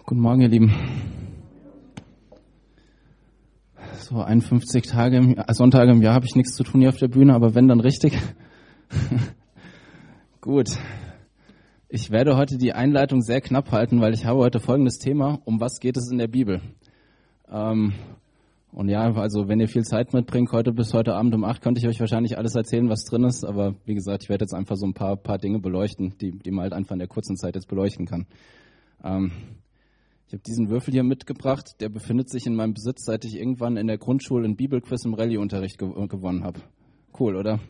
Guten Morgen, ihr Lieben. So 51 Sonntage im Jahr habe ich nichts zu tun hier auf der Bühne, aber wenn, dann richtig. Gut. Ich werde heute die Einleitung sehr knapp halten, weil ich habe heute folgendes Thema: Um was geht es in der Bibel? Und ja, also wenn ihr viel Zeit mitbringt, bis heute Abend um 8, könnte ich euch wahrscheinlich alles erzählen, was drin ist. Aber wie gesagt, ich werde jetzt einfach so ein paar Dinge beleuchten, die man halt einfach in der kurzen Zeit jetzt beleuchten kann. Ich habe diesen Würfel hier mitgebracht, der befindet sich in meinem Besitz, seit ich irgendwann in der Grundschule einen Bibelquiz im Rallye-Unterricht gewonnen habe. Cool, oder?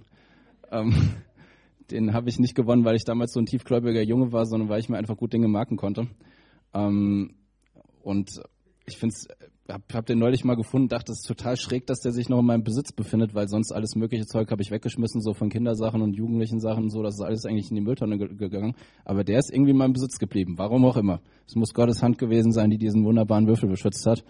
Den habe ich nicht gewonnen, weil ich damals so ein tiefgläubiger Junge war, sondern weil ich mir einfach gut Dinge merken konnte. Und ich hab den neulich mal gefunden, dachte, es ist total schräg, dass der sich noch in meinem Besitz befindet, weil sonst alles mögliche Zeug habe ich weggeschmissen, so von Kindersachen und jugendlichen Sachen und so, das ist alles eigentlich in die Mülltonne gegangen. Aber der ist irgendwie in meinem Besitz geblieben, warum auch immer. Es muss Gottes Hand gewesen sein, die diesen wunderbaren Würfel beschützt hat.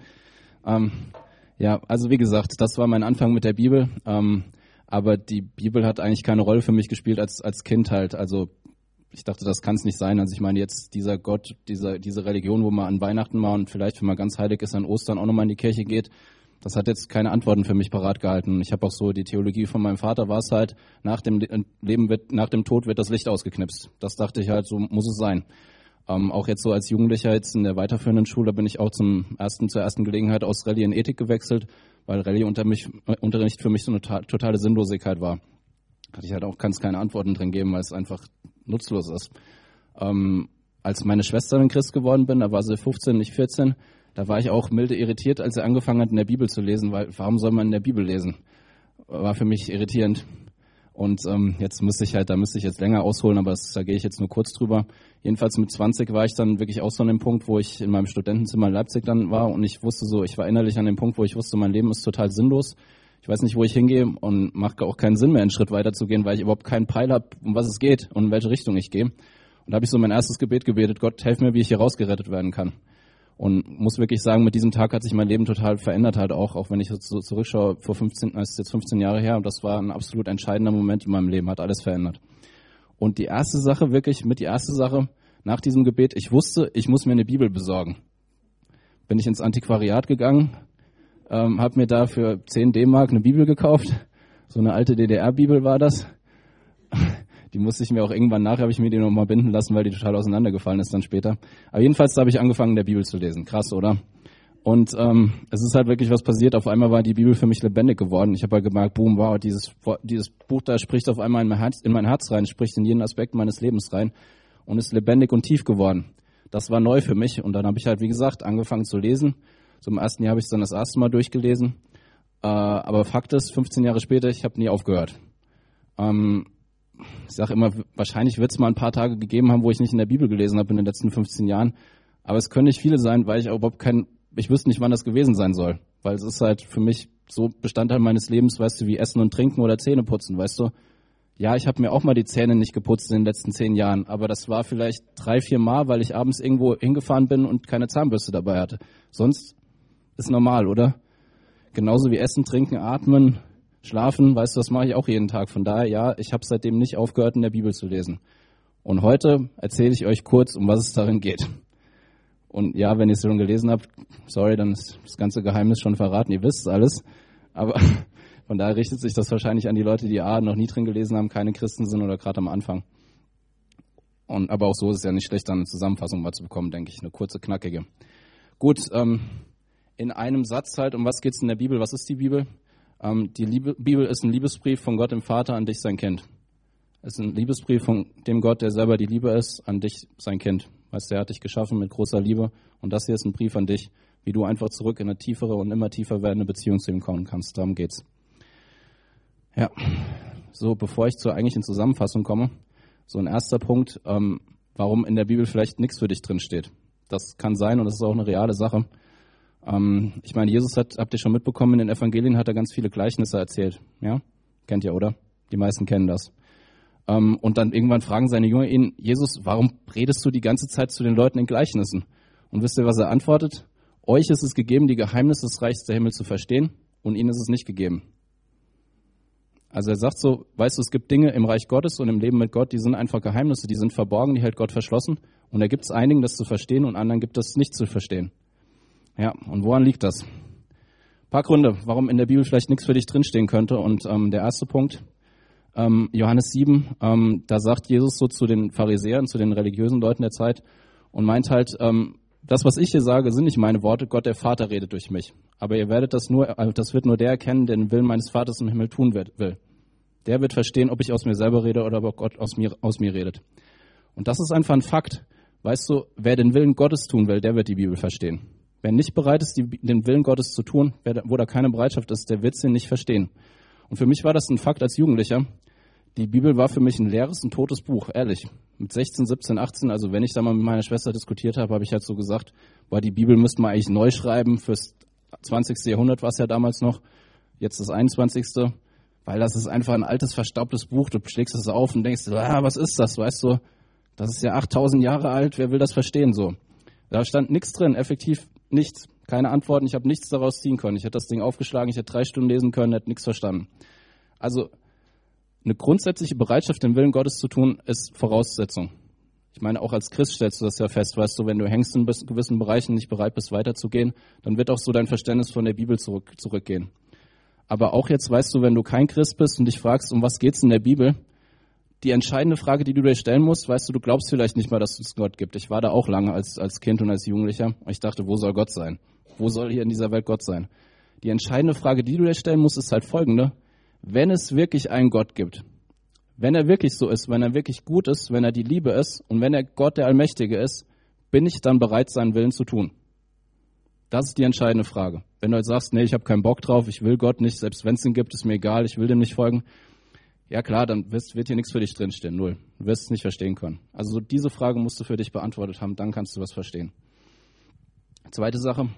Ja, also wie gesagt, das war mein Anfang mit der Bibel. Aber die Bibel hat eigentlich keine Rolle für mich gespielt als Kind halt. Also ich dachte, das kann es nicht sein. Also ich meine jetzt dieser Gott, diese Religion, wo man an Weihnachten mal und vielleicht, wenn man ganz heilig ist, an Ostern auch nochmal in die Kirche geht, das hat jetzt keine Antworten für mich parat gehalten. Ich habe auch so die Theologie von meinem Vater, war es halt, nach dem Tod wird das Licht ausgeknipst. Das dachte ich halt, so muss es sein. Auch jetzt so als Jugendlicher jetzt in der weiterführenden Schule bin ich auch zur ersten Gelegenheit aus Rallye in Ethik gewechselt, weil Rallye-Unterricht für mich so eine totale Sinnlosigkeit war. Hatte ich halt auch, kann es keine Antworten drin geben, weil es einfach nutzlos ist. Als meine Schwester dann Christ geworden bin, da war sie 15, nicht 14, da war ich auch milde irritiert, als sie angefangen hat, in der Bibel zu lesen, weil warum soll man in der Bibel lesen? War für mich irritierend. Und jetzt müsste ich jetzt länger ausholen, aber da gehe ich jetzt nur kurz drüber. Jedenfalls mit 20 war ich dann wirklich auch so an dem Punkt, wo ich in meinem Studentenzimmer in Leipzig dann war und ich war innerlich an dem Punkt, wo ich wusste, mein Leben ist total sinnlos. Ich weiß nicht, wo ich hingehe und macht auch keinen Sinn mehr, einen Schritt weiter zu gehen, weil ich überhaupt keinen Peil habe, um was es geht und in welche Richtung ich gehe. Und da habe ich so mein erstes Gebet gebetet: Gott, hilf mir, wie ich hier rausgerettet werden kann. Und muss wirklich sagen, mit diesem Tag hat sich mein Leben total verändert halt auch wenn ich so zurückschaue, das ist jetzt 15 Jahre her, und das war ein absolut entscheidender Moment in meinem Leben, hat alles verändert. Und die erste Sache nach diesem Gebet, ich wusste, ich muss mir eine Bibel besorgen. Bin ich ins Antiquariat gegangen, habe mir da für 10 D-Mark eine Bibel gekauft, so eine alte DDR-Bibel war das. Die musste ich mir auch irgendwann habe ich mir die nochmal binden lassen, weil die total auseinandergefallen ist dann später. Aber jedenfalls habe ich angefangen, in der Bibel zu lesen. Krass, oder? Und es ist halt wirklich was passiert. Auf einmal war die Bibel für mich lebendig geworden. Ich habe halt gemerkt, boom, wow, dieses Buch da spricht auf einmal in mein Herz rein, spricht in jeden Aspekt meines Lebens rein und ist lebendig und tief geworden. Das war neu für mich. Und dann habe ich halt, wie gesagt, angefangen zu lesen. So im ersten Jahr habe ich es dann das erste Mal durchgelesen. Aber Fakt ist, 15 Jahre später, ich habe nie aufgehört. Ich sage immer, wahrscheinlich wird es mal ein paar Tage gegeben haben, wo ich nicht in der Bibel gelesen habe in den letzten 15 Jahren. Aber es können nicht viele sein, weil ich wüsste nicht, wann das gewesen sein soll. Weil es ist halt für mich so Bestandteil meines Lebens, weißt du, wie Essen und Trinken oder Zähne putzen, weißt du. Ja, ich habe mir auch mal die Zähne nicht geputzt in den letzten 10 Jahren, aber das war vielleicht 3-4 Mal, weil ich abends irgendwo hingefahren bin und keine Zahnbürste dabei hatte. Sonst ist normal, oder? Genauso wie Essen, Trinken, Atmen, Schlafen, weißt du, das mache ich auch jeden Tag. Von daher, ja, ich habe seitdem nicht aufgehört, in der Bibel zu lesen. Und heute erzähle ich euch kurz, um was es darin geht. Und ja, wenn ihr es schon gelesen habt, sorry, dann ist das ganze Geheimnis schon verraten, ihr wisst es alles. Aber von daher richtet sich das wahrscheinlich an die Leute, die noch nie drin gelesen haben, keine Christen sind oder gerade am Anfang. Aber auch so ist es ja nicht schlecht, dann eine Zusammenfassung mal zu bekommen, denke ich, eine kurze, knackige. Gut, in einem Satz halt, um was geht es in der Bibel? Was ist die Bibel? Die Bibel ist ein Liebesbrief von Gott dem Vater an dich, sein Kind. Es ist ein Liebesbrief von dem Gott, der selber die Liebe ist, an dich, sein Kind. Weißt du, er hat dich geschaffen mit großer Liebe. Und das hier ist ein Brief an dich, wie du einfach zurück in eine tiefere und immer tiefer werdende Beziehung zu ihm kommen kannst. Darum geht's. Ja, so bevor ich zur eigentlichen Zusammenfassung komme, so ein erster Punkt, warum in der Bibel vielleicht nichts für dich drin steht. Das kann sein und das ist auch eine reale Sache. Ich meine, Jesus habt ihr schon mitbekommen, in den Evangelien hat er ganz viele Gleichnisse erzählt. Ja, kennt ihr, oder? Die meisten kennen das. Und dann irgendwann fragen seine Jünger ihn: Jesus, warum redest du die ganze Zeit zu den Leuten in Gleichnissen? Und wisst ihr, was er antwortet? Euch ist es gegeben, die Geheimnisse des Reiches der Himmel zu verstehen, und ihnen ist es nicht gegeben. Also er sagt so, weißt du, es gibt Dinge im Reich Gottes und im Leben mit Gott, die sind einfach Geheimnisse, die sind verborgen, die hält Gott verschlossen, Und da gibt es einigen, das zu verstehen und anderen gibt es nicht zu verstehen. Ja, und woran liegt das? Ein paar Gründe, warum in der Bibel vielleicht nichts für dich drinstehen könnte. Und der erste Punkt, Johannes 7, da sagt Jesus so zu den Pharisäern, zu den religiösen Leuten der Zeit und meint halt, das, was ich hier sage, sind nicht meine Worte, Gott der Vater redet durch mich. Aber ihr werdet das wird nur der erkennen, der den Willen meines Vaters im Himmel tun will. Der wird verstehen, ob ich aus mir selber rede oder ob Gott aus mir redet. Und das ist einfach ein Fakt. Weißt du, wer den Willen Gottes tun will, der wird die Bibel verstehen. Wer nicht bereit ist, den Willen Gottes zu tun, wo da keine Bereitschaft ist, der wird sie nicht verstehen. Und für mich war das ein Fakt als Jugendlicher. Die Bibel war für mich ein leeres, ein totes Buch, ehrlich. Mit 16, 17, 18, also wenn ich da mal mit meiner Schwester diskutiert habe, habe ich halt so gesagt, die Bibel müsste man eigentlich neu schreiben, fürs 20. Jahrhundert war es ja damals noch, jetzt das 21. Weil das ist einfach ein altes, verstaubtes Buch, du schlägst es auf und denkst, was ist das, weißt du, das ist ja 8000 Jahre alt, wer will das verstehen, so. Da stand nichts drin, effektiv nichts, keine Antworten, ich habe nichts daraus ziehen können. Ich hätte das Ding aufgeschlagen, ich hätte 3 Stunden lesen können, hätte nichts verstanden. Also eine grundsätzliche Bereitschaft, den Willen Gottes zu tun, ist Voraussetzung. Ich meine, auch als Christ stellst du das ja fest, weißt du, wenn du hängst in gewissen Bereichen, nicht bereit bist, weiterzugehen, dann wird auch so dein Verständnis von der Bibel zurückgehen. Aber auch jetzt, weißt du, wenn du kein Christ bist und dich fragst, um was geht's in der Bibel, die entscheidende Frage, die du dir stellen musst, weißt du glaubst vielleicht nicht mal, dass es Gott gibt. Ich war da auch lange als Kind und als Jugendlicher. Ich dachte, wo soll Gott sein? Wo soll hier in dieser Welt Gott sein? Die entscheidende Frage, die du dir stellen musst, ist halt folgende. Wenn es wirklich einen Gott gibt, wenn er wirklich so ist, wenn er wirklich gut ist, wenn er die Liebe ist und wenn er Gott der Allmächtige ist, bin ich dann bereit, seinen Willen zu tun? Das ist die entscheidende Frage. Wenn du halt sagst, nee, ich habe keinen Bock drauf, ich will Gott nicht, selbst wenn es ihn gibt, ist mir egal, ich will dem nicht folgen, ja klar, dann wird hier nichts für dich drinstehen, null. Du wirst es nicht verstehen können. Also so diese Frage musst du für dich beantwortet haben, dann kannst du was verstehen. Zweite Sache,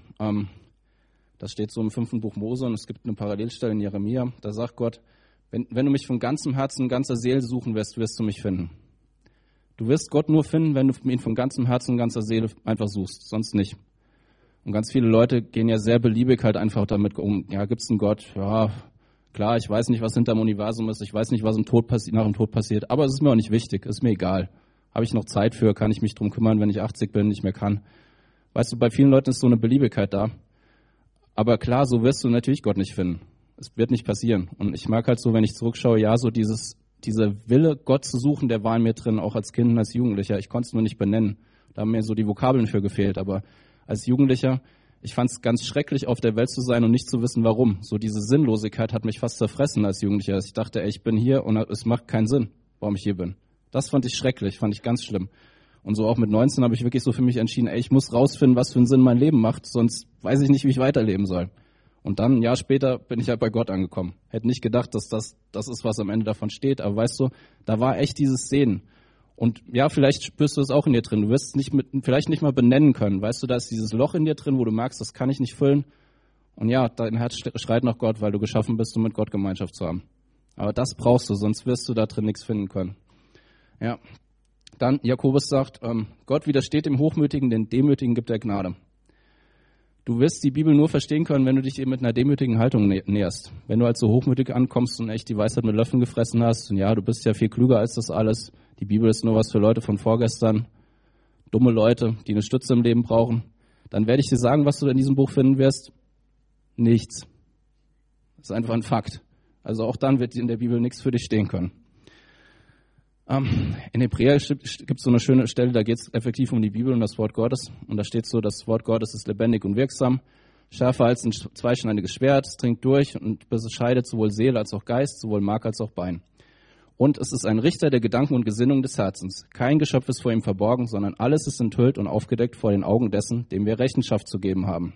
das steht so im 5. Buch Mose und es gibt eine Parallelstelle in Jeremia, da sagt Gott, wenn du mich von ganzem Herzen, ganzer Seele suchen wirst du mich finden. Du wirst Gott nur finden, wenn du ihn von ganzem Herzen, ganzer Seele einfach suchst, sonst nicht. Und ganz viele Leute gehen ja sehr beliebig halt einfach damit um, ja, gibt's einen Gott? Ja, klar, ich weiß nicht, was hinterm Universum ist, ich weiß nicht, was nach dem Tod passiert, aber es ist mir auch nicht wichtig, ist mir egal. Habe ich noch Zeit für, kann ich mich drum kümmern, wenn ich 80 bin, nicht mehr kann. Weißt du, bei vielen Leuten ist so eine Beliebigkeit da. Aber klar, so wirst du natürlich Gott nicht finden. Es wird nicht passieren. Und ich mag halt so, wenn ich zurückschaue, ja, so dieser Wille, Gott zu suchen, der war in mir drin, auch als Kind und als Jugendlicher. Ich konnte es nur nicht benennen. Da haben mir so die Vokabeln für gefehlt. Aber als Jugendlicher, ich fand es ganz schrecklich, auf der Welt zu sein und nicht zu wissen, warum. So diese Sinnlosigkeit hat mich fast zerfressen als Jugendlicher. Ich dachte, ich bin hier und es macht keinen Sinn, warum ich hier bin. Das fand ich schrecklich, fand ich ganz schlimm. Und so auch mit 19 habe ich wirklich so für mich entschieden, ich muss rausfinden, was für einen Sinn mein Leben macht, sonst weiß ich nicht, wie ich weiterleben soll. Und dann, ein Jahr später, bin ich halt bei Gott angekommen. Hätte nicht gedacht, dass das ist, was am Ende davon steht. Aber weißt du, da war echt dieses Sehen. Und ja, vielleicht spürst du es auch in dir drin. Du wirst es vielleicht nicht mal benennen können. Weißt du, da ist dieses Loch in dir drin, wo du merkst, das kann ich nicht füllen. Und ja, dein Herz schreit nach Gott, weil du geschaffen bist, um mit Gott Gemeinschaft zu haben. Aber das brauchst du, sonst wirst du da drin nichts finden können. Ja. Dann, Jakobus sagt, Gott widersteht dem Hochmütigen, den Demütigen gibt er Gnade. Du wirst die Bibel nur verstehen können, wenn du dich eben mit einer demütigen Haltung näherst. Wenn du halt so hochmütig ankommst und echt die Weisheit mit Löffeln gefressen hast, und ja, du bist ja viel klüger als das alles, die Bibel ist nur was für Leute von vorgestern, dumme Leute, die eine Stütze im Leben brauchen, dann werde ich dir sagen, was du in diesem Buch finden wirst. Nichts. Das ist einfach ein Fakt. Also auch dann wird in der Bibel nichts für dich stehen können. In Hebräer gibt es so eine schöne Stelle, da geht es effektiv um die Bibel und das Wort Gottes. Und da steht so, das Wort Gottes ist lebendig und wirksam, schärfer als ein zweischneidiges Schwert, es dringt durch und bis es scheidet sowohl Seele als auch Geist, sowohl Mark als auch Bein. Und es ist ein Richter der Gedanken und Gesinnungen des Herzens. Kein Geschöpf ist vor ihm verborgen, sondern alles ist enthüllt und aufgedeckt vor den Augen dessen, dem wir Rechenschaft zu geben haben.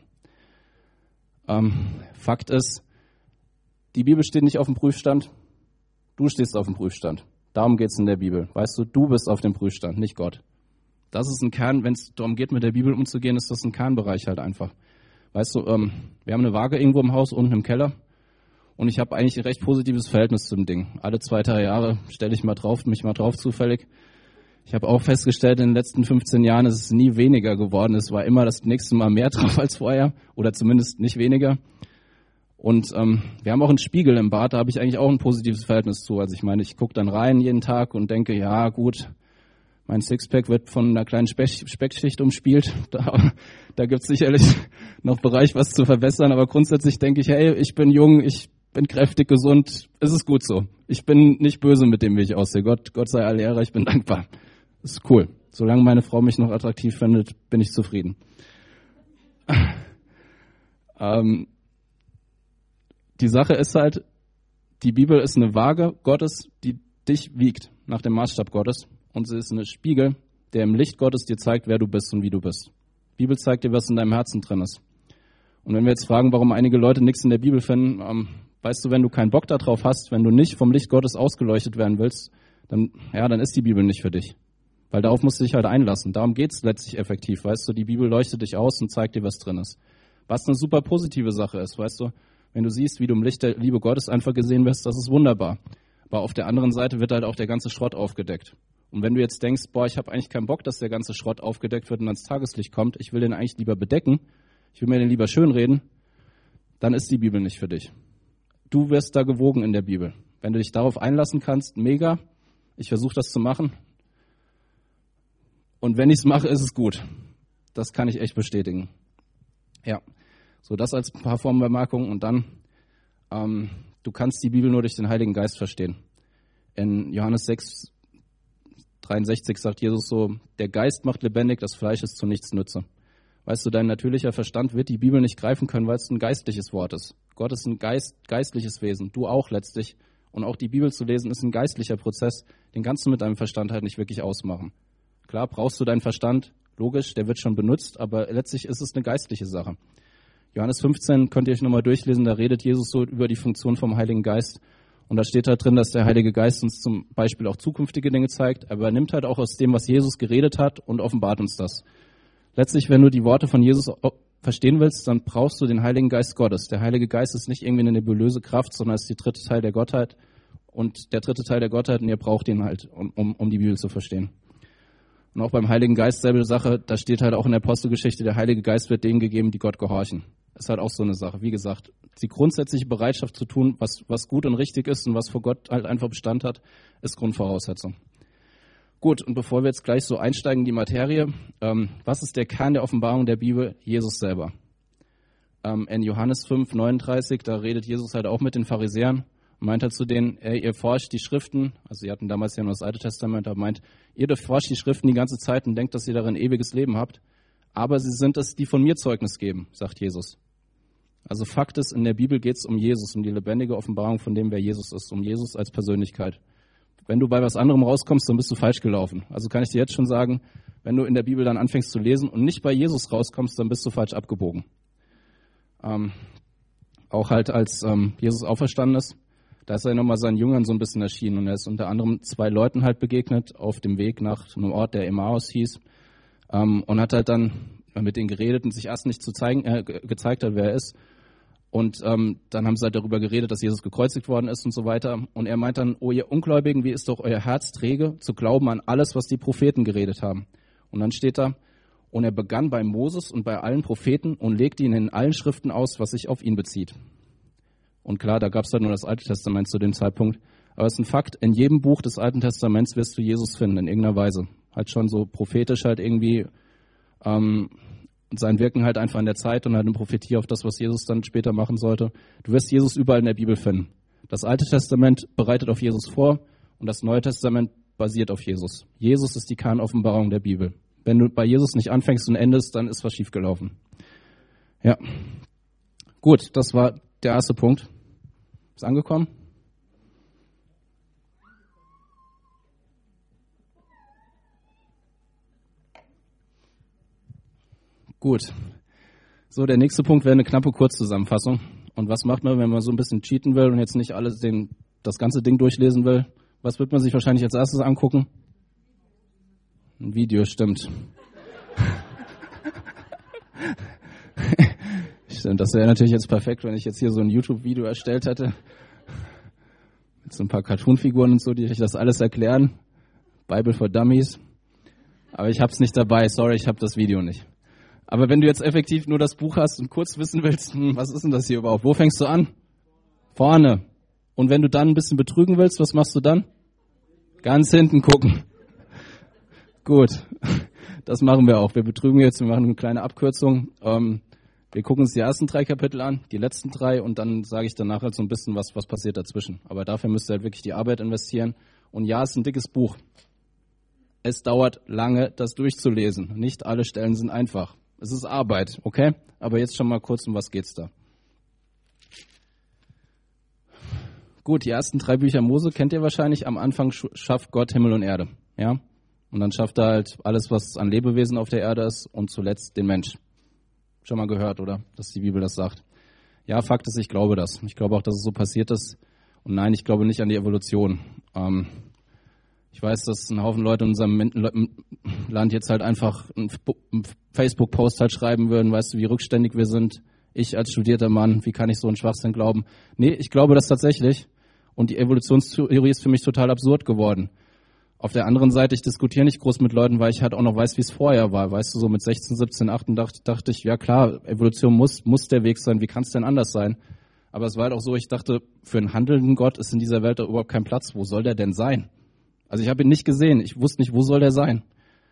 Fakt ist, die Bibel steht nicht auf dem Prüfstand, du stehst auf dem Prüfstand. Darum geht es in der Bibel. Weißt du, du bist auf dem Prüfstand, nicht Gott. Das ist ein Kern, wenn es darum geht, mit der Bibel umzugehen, ist das ein Kernbereich halt einfach. Weißt du, wir haben eine Waage irgendwo im Haus, unten im Keller. Und ich habe eigentlich ein recht positives Verhältnis zum Ding. Alle 2-3 Jahre stelle ich mich mal drauf zufällig. Ich habe auch festgestellt, in den letzten 15 Jahren ist es nie weniger geworden. Es war immer das nächste Mal mehr drauf als vorher. Oder zumindest nicht weniger. Und wir haben auch einen Spiegel im Bad, da habe ich eigentlich auch ein positives Verhältnis zu. Also ich meine, ich gucke dann rein jeden Tag und denke, ja gut, Mein Sixpack wird von einer kleinen Speckschicht umspielt. Da gibt es sicherlich noch Bereich, was zu verbessern. Aber grundsätzlich denke ich, hey, ich bin jung, ich bin kräftig, gesund. Es ist gut so. Ich bin nicht böse mit dem, wie ich aussehe. Gott sei alle Ehre, ich bin dankbar. Das ist cool. Solange meine Frau mich noch attraktiv findet, bin ich zufrieden. Die Sache ist halt, die Bibel ist eine Waage Gottes, die dich wiegt nach dem Maßstab Gottes. Und sie ist ein Spiegel, der im Licht Gottes dir zeigt, wer du bist und wie du bist. Die Bibel zeigt dir, was in deinem Herzen drin ist. Und wenn wir jetzt fragen, warum einige Leute nichts in der Bibel finden, weißt du, wenn du keinen Bock darauf hast, wenn du nicht vom Licht Gottes ausgeleuchtet werden willst, dann ist die Bibel nicht für dich. Weil darauf musst du dich halt einlassen. Darum geht's letztlich effektiv, weißt du. Die Bibel leuchtet dich aus und zeigt dir, was drin ist. Was eine super positive Sache ist, weißt du. Wenn du siehst, wie du im Licht der Liebe Gottes einfach gesehen wirst, das ist wunderbar. Aber auf der anderen Seite wird halt auch der ganze Schrott aufgedeckt. Und wenn du jetzt denkst, ich habe eigentlich keinen Bock, dass der ganze Schrott aufgedeckt wird und ans Tageslicht kommt, ich will den eigentlich lieber bedecken, ich will mir den lieber schönreden, dann ist die Bibel nicht für dich. Du wirst da gewogen in der Bibel. Wenn du dich darauf einlassen kannst, mega. Ich versuche das zu machen. Und wenn ich es mache, ist es gut. Das kann ich echt bestätigen. Ja, so das als ein paar Formbemerkungen. Und dann, du kannst die Bibel nur durch den Heiligen Geist verstehen. In Johannes 6,63 sagt Jesus so, der Geist macht lebendig, das Fleisch ist zu nichts nütze. Weißt du, dein natürlicher Verstand wird die Bibel nicht greifen können, weil es ein geistliches Wort ist. Gott ist ein geistliches Wesen, du auch letztlich. Und auch die Bibel zu lesen ist ein geistlicher Prozess, den kannst du mit deinem Verstand halt nicht wirklich ausmachen. Klar, brauchst du deinen Verstand, logisch, der wird schon benutzt, aber letztlich ist es eine geistliche Sache. Johannes 15 könnt ihr euch nochmal durchlesen, da redet Jesus so über die Funktion vom Heiligen Geist. Und da steht halt drin, dass der Heilige Geist uns zum Beispiel auch zukünftige Dinge zeigt, aber er nimmt halt auch aus dem, was Jesus geredet hat und offenbart uns das. Letztlich, wenn du die Worte von Jesus verstehen willst, dann brauchst du den Heiligen Geist Gottes. Der Heilige Geist ist nicht irgendwie eine nebulöse Kraft, sondern ist die dritte Teil der Gottheit und der dritte Teil der Gottheit und ihr braucht ihn halt, um die Bibel zu verstehen. Und auch beim Heiligen Geist selbe Sache, da steht halt auch in der Apostelgeschichte, der Heilige Geist wird denen gegeben, die Gott gehorchen. Das ist halt auch so eine Sache. Wie gesagt, die grundsätzliche Bereitschaft zu tun, was gut und richtig ist und was vor Gott halt einfach Bestand hat, ist Grundvoraussetzung. Gut, und bevor wir jetzt gleich so einsteigen in die Materie, was ist der Kern der Offenbarung der Bibel? Jesus selber. In Johannes 5,39, da redet Jesus halt auch mit den Pharisäern und meint halt zu denen, ihr forscht die Schriften, also sie hatten damals ja nur das Alte Testament, aber meint, ihr forscht die Schriften die ganze Zeit und denkt, dass ihr darin ewiges Leben habt, aber sie sind es, die von mir Zeugnis geben, sagt Jesus. Also Fakt ist, in der Bibel geht es um Jesus, um die lebendige Offenbarung von dem, wer Jesus ist, um Jesus als Persönlichkeit. Wenn du bei was anderem rauskommst, dann bist du falsch gelaufen. Also kann ich dir jetzt schon sagen, wenn du in der Bibel dann anfängst zu lesen und nicht bei Jesus rauskommst, dann bist du falsch abgebogen. Auch halt als Jesus auferstanden ist, da ist er nochmal seinen Jüngern so ein bisschen erschienen und er ist unter anderem 2 Leuten halt begegnet auf dem Weg nach einem Ort, der Emmaus hieß, und hat halt dann mit denen geredet und sich erst nicht gezeigt hat, wer er ist. Und dann haben sie halt darüber geredet, dass Jesus gekreuzigt worden ist und so weiter. Und er meint dann, ihr Ungläubigen, wie ist doch euer Herz träge, zu glauben an alles, was die Propheten geredet haben. Und dann steht da, und er begann bei Moses und bei allen Propheten und legte ihnen in allen Schriften aus, was sich auf ihn bezieht. Und klar, da gab es halt nur das Alte Testament zu dem Zeitpunkt. Aber es ist ein Fakt, in jedem Buch des Alten Testaments wirst du Jesus finden, in irgendeiner Weise. Halt schon so prophetisch halt irgendwie und sein Wirken halt einfach in der Zeit und halt eine Prophetie auf das, was Jesus dann später machen sollte. Du wirst Jesus überall in der Bibel finden. Das Alte Testament bereitet auf Jesus vor und das Neue Testament basiert auf Jesus. Jesus ist die Kernoffenbarung der Bibel. Wenn du bei Jesus nicht anfängst und endest, dann ist was schiefgelaufen. Ja. Gut, das war der erste Punkt. Ist angekommen? Gut. So, der nächste Punkt wäre eine knappe Kurzzusammenfassung. Und was macht man, wenn man so ein bisschen cheaten will und jetzt nicht alles das ganze Ding durchlesen will? Was wird man sich wahrscheinlich als erstes angucken? Ein Video, stimmt. Stimmt, das wäre natürlich jetzt perfekt, wenn ich jetzt hier so ein YouTube-Video erstellt hätte. Mit so ein paar Cartoon-Figuren und so, die euch das alles erklären. Bible for Dummies. Aber ich hab's nicht dabei, sorry, ich hab das Video nicht. Aber wenn du jetzt effektiv nur das Buch hast und kurz wissen willst, was ist denn das hier überhaupt? Wo fängst du an? Vorne. Und wenn du dann ein bisschen betrügen willst, was machst du dann? Ganz hinten gucken. Gut, das machen wir auch. Wir betrügen jetzt, wir machen eine kleine Abkürzung. Wir gucken uns die ersten 3 Kapitel an, die letzten 3 und dann sage ich danach halt so ein bisschen, was passiert dazwischen. Aber dafür müsst ihr halt wirklich die Arbeit investieren. Und ja, es ist ein dickes Buch. Es dauert lange, das durchzulesen. Nicht alle Stellen sind einfach. Es ist Arbeit, okay? Aber jetzt schon mal kurz, um was geht's da? Gut, die ersten 3 Bücher Mose kennt ihr wahrscheinlich. Am Anfang schafft Gott Himmel und Erde, ja? Und dann schafft er halt alles, was an Lebewesen auf der Erde ist und zuletzt den Mensch. Schon mal gehört, oder? Dass die Bibel das sagt. Ja, Fakt ist, ich glaube das. Ich glaube auch, dass es so passiert ist. Und nein, ich glaube nicht an die Evolution. Ich weiß, dass ein Haufen Leute in unserem Land jetzt halt einfach einen Facebook-Post halt schreiben würden, weißt du, wie rückständig wir sind. Ich als studierter Mann, wie kann ich so einen Schwachsinn glauben? Nee, ich glaube das tatsächlich. Und die Evolutionstheorie ist für mich total absurd geworden. Auf der anderen Seite, ich diskutiere nicht groß mit Leuten, weil ich halt auch noch weiß, wie es vorher war. Weißt du, so mit 16, 17, 18 dachte ich, ja klar, Evolution muss der Weg sein, wie kann es denn anders sein? Aber es war halt auch so, ich dachte, für einen handelnden Gott ist in dieser Welt doch überhaupt kein Platz. Wo soll der denn sein? Also ich habe ihn nicht gesehen, ich wusste nicht, wo soll der sein?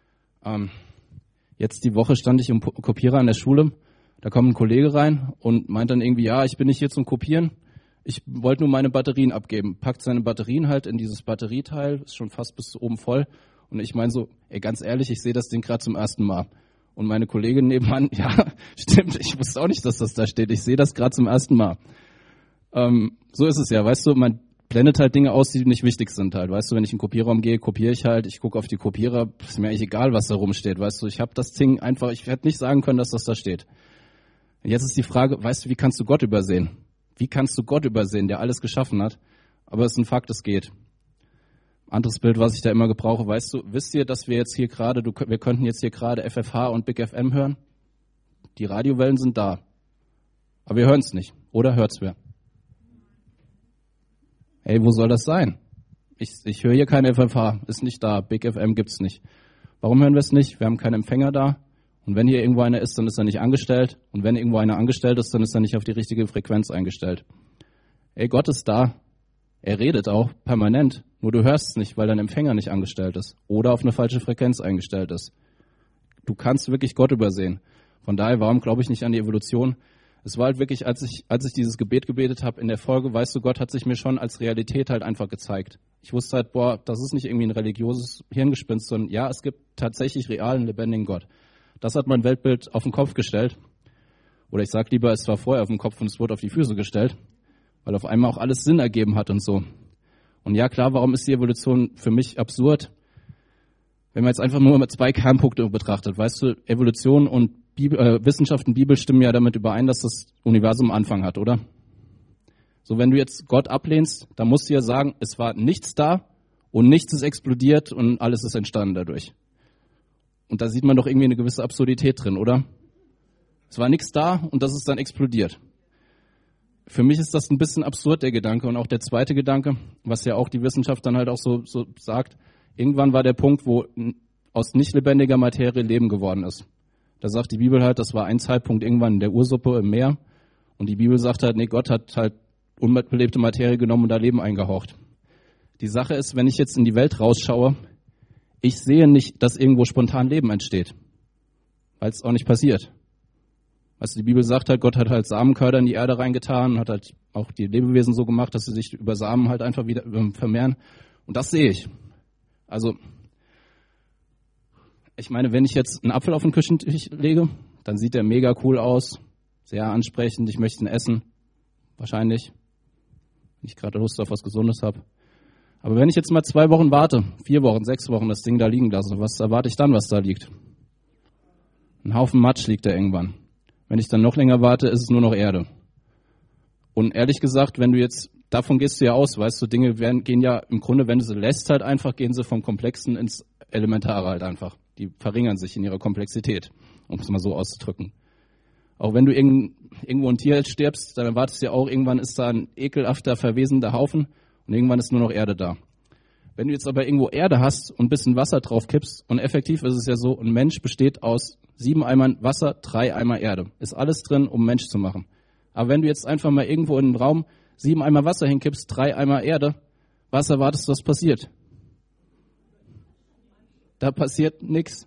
Jetzt die Woche stand ich im Kopierer an der Schule, da kommt ein Kollege rein und meint dann irgendwie, ja, ich bin nicht hier zum Kopieren. Ich wollte nur meine Batterien abgeben. Packt seine Batterien halt in dieses Batterieteil, ist schon fast bis oben voll. Und ich meine so, ey, ganz ehrlich, ich sehe das Ding gerade zum ersten Mal. Und meine Kollegin nebenan, ja, stimmt, ich wusste auch nicht, dass das da steht. Ich sehe das gerade zum ersten Mal. So ist es ja, weißt du, man blendet halt Dinge aus, die nicht wichtig sind halt. Weißt du, wenn ich in den Kopierraum gehe, kopiere ich halt, ich gucke auf die Kopierer, ist mir eigentlich egal, was da rumsteht. Weißt du, ich habe das Ding einfach, ich hätte nicht sagen können, dass das da steht. Und jetzt ist die Frage, weißt du, wie kannst du Gott übersehen? Wie kannst du Gott übersehen, der alles geschaffen hat? Aber es ist ein Fakt, es geht. Anderes Bild, was ich da immer gebrauche, weißt du, wisst ihr, dass wir jetzt hier gerade, wir könnten jetzt hier gerade FFH und Big FM hören? Die Radiowellen sind da. Aber wir hören es nicht. Oder hört's wer? Hey, wo soll das sein? Ich höre hier kein FFH, ist nicht da. Big FM gibt's nicht. Warum hören wir es nicht? Wir haben keinen Empfänger da. Und wenn hier irgendwo einer ist, dann ist er nicht angestellt. Und wenn irgendwo einer angestellt ist, dann ist er nicht auf die richtige Frequenz eingestellt. Ey, Gott ist da. Er redet auch permanent. Nur du hörst es nicht, weil dein Empfänger nicht angestellt ist. Oder auf eine falsche Frequenz eingestellt ist. Du kannst wirklich Gott übersehen. Von daher, warum glaube ich nicht an die Evolution? Es war halt wirklich, als ich dieses Gebet gebetet habe in der Folge, weißt du, Gott hat sich mir schon als Realität halt einfach gezeigt. Ich wusste halt, boah, das ist nicht irgendwie ein religiöses Hirngespinst, sondern ja, es gibt tatsächlich realen, lebendigen Gott. Das hat mein Weltbild auf den Kopf gestellt. Oder ich sag lieber, es war vorher auf den Kopf und es wurde auf die Füße gestellt, weil auf einmal auch alles Sinn ergeben hat und so. Und ja, klar, warum ist die Evolution für mich absurd? Wenn man jetzt einfach nur mit 2 Kernpunkte betrachtet, weißt du, Evolution und Wissenschaft und Bibel stimmen ja damit überein, dass das Universum Anfang hat, oder? So, wenn du jetzt Gott ablehnst, dann musst du ja sagen, es war nichts da und nichts ist explodiert und alles ist entstanden dadurch. Und da sieht man doch irgendwie eine gewisse Absurdität drin, oder? Es war nichts da und das ist dann explodiert. Für mich ist das ein bisschen absurd, der Gedanke. Und auch der zweite Gedanke, was ja auch die Wissenschaft dann halt auch so sagt, irgendwann war der Punkt, wo aus nicht lebendiger Materie Leben geworden ist. Da sagt die Bibel halt, das war ein Zeitpunkt irgendwann in der Ursuppe im Meer. Und die Bibel sagt halt, nee, Gott hat halt unbelebte Materie genommen und da Leben eingehaucht. Die Sache ist, wenn ich jetzt in die Welt rausschaue, ich sehe nicht, dass irgendwo spontan Leben entsteht. Weil es auch nicht passiert. Also die Bibel sagt halt, Gott hat halt Samenkörner in die Erde reingetan, hat halt auch die Lebewesen so gemacht, dass sie sich über Samen halt einfach wieder vermehren. Und das sehe ich. Also, ich meine, wenn ich jetzt einen Apfel auf den Küchentisch lege, dann sieht der mega cool aus, sehr ansprechend, ich möchte ihn essen, wahrscheinlich, wenn ich gerade Lust auf was Gesundes habe. Aber wenn ich jetzt mal 2 Wochen warte, 4 Wochen, 6 Wochen das Ding da liegen lasse, was erwarte ich dann, was da liegt? Ein Haufen Matsch liegt da irgendwann. Wenn ich dann noch länger warte, ist es nur noch Erde. Und ehrlich gesagt, wenn du jetzt, davon gehst du ja aus, weißt du, Dinge gehen ja im Grunde, wenn du sie lässt halt einfach, gehen sie vom Komplexen ins Elementare halt einfach. Die verringern sich in ihrer Komplexität, um es mal so auszudrücken. Auch wenn du irgendwo ein Tier stirbst, dann erwartest du ja auch, irgendwann ist da ein ekelhafter, verwesender Haufen und irgendwann ist nur noch Erde da. Wenn du jetzt aber irgendwo Erde hast und ein bisschen Wasser drauf kippst, und effektiv ist es ja so, ein Mensch besteht aus 7 Eimern Wasser, 3 Eimer Erde. Ist alles drin, um Mensch zu machen. Aber wenn du jetzt einfach mal irgendwo in den Raum 7 Eimer Wasser hinkippst, 3 Eimer Erde, was erwartest du, was passiert? Da passiert nichts.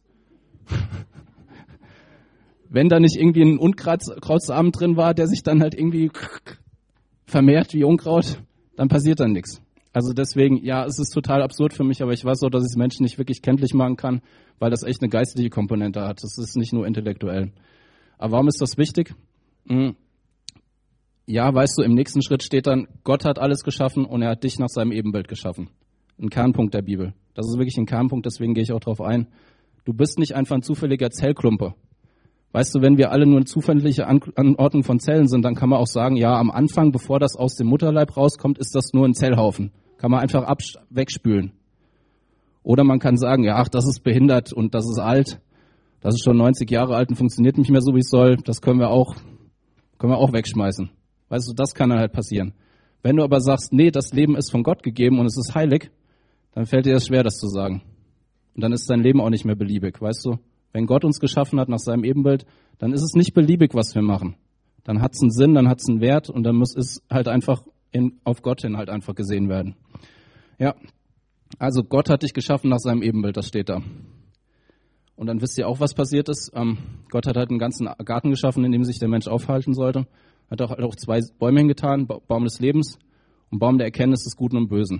Wenn da nicht irgendwie ein Unkrautsamen drin war, der sich dann halt irgendwie vermehrt wie Unkraut, dann passiert dann nichts. Also deswegen, ja, es ist total absurd für mich, aber ich weiß auch, dass ich es Menschen nicht wirklich kenntlich machen kann, weil das echt eine geistliche Komponente hat. Das ist nicht nur intellektuell. Aber warum ist das wichtig? Ja, weißt du, im nächsten Schritt steht dann, Gott hat alles geschaffen und er hat dich nach seinem Ebenbild geschaffen. Ein Kernpunkt der Bibel. Das ist wirklich ein Kernpunkt, deswegen gehe ich auch drauf ein. Du bist nicht einfach ein zufälliger Zellklumpe. Weißt du, wenn wir alle nur eine zufällige Anordnung von Zellen sind, dann kann man auch sagen, ja, am Anfang, bevor das aus dem Mutterleib rauskommt, ist das nur ein Zellhaufen. Kann man einfach wegspülen. Oder man kann sagen, ja, ach, das ist behindert und das ist alt. Das ist schon 90 Jahre alt und funktioniert nicht mehr so, wie es soll. Das können wir auch wegschmeißen. Weißt du, das kann dann halt passieren. Wenn du aber sagst, nee, das Leben ist von Gott gegeben und es ist heilig, dann fällt dir das schwer, das zu sagen. Und dann ist dein Leben auch nicht mehr beliebig, weißt du? Wenn Gott uns geschaffen hat nach seinem Ebenbild, dann ist es nicht beliebig, was wir machen. Dann hat es einen Sinn, dann hat es einen Wert und dann muss es halt einfach auf Gott hin halt einfach gesehen werden. Ja, also Gott hat dich geschaffen nach seinem Ebenbild, das steht da. Und dann wisst ihr auch, was passiert ist. Gott hat halt einen ganzen Garten geschaffen, in dem sich der Mensch aufhalten sollte. Hat auch 2 Bäume hingetan, Baum des Lebens und Baum der Erkenntnis des Guten und Bösen.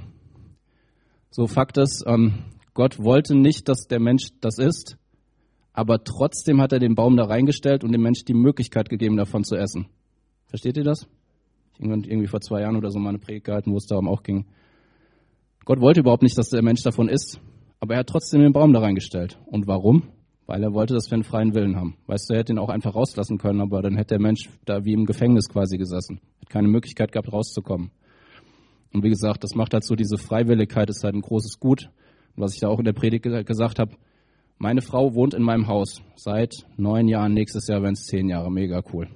So, Fakt ist, Gott wollte nicht, dass der Mensch das isst, aber trotzdem hat er den Baum da reingestellt und dem Mensch die Möglichkeit gegeben, davon zu essen. Versteht ihr das? Ich habe irgendwie vor 2 Jahren oder so mal eine Predigt gehalten, wo es darum auch ging. Gott wollte überhaupt nicht, dass der Mensch davon isst, aber er hat trotzdem den Baum da reingestellt. Und warum? Weil er wollte, dass wir einen freien Willen haben. Weißt du, er hätte ihn auch einfach rauslassen können, aber dann hätte der Mensch da wie im Gefängnis quasi gesessen. Hat keine Möglichkeit gehabt, rauszukommen. Und wie gesagt, das macht halt so, diese Freiwilligkeit ist halt ein großes Gut. Und was ich da auch in der Predigt gesagt habe, meine Frau wohnt in meinem Haus seit 9 Jahren, nächstes Jahr werden es 10 Jahre, mega cool.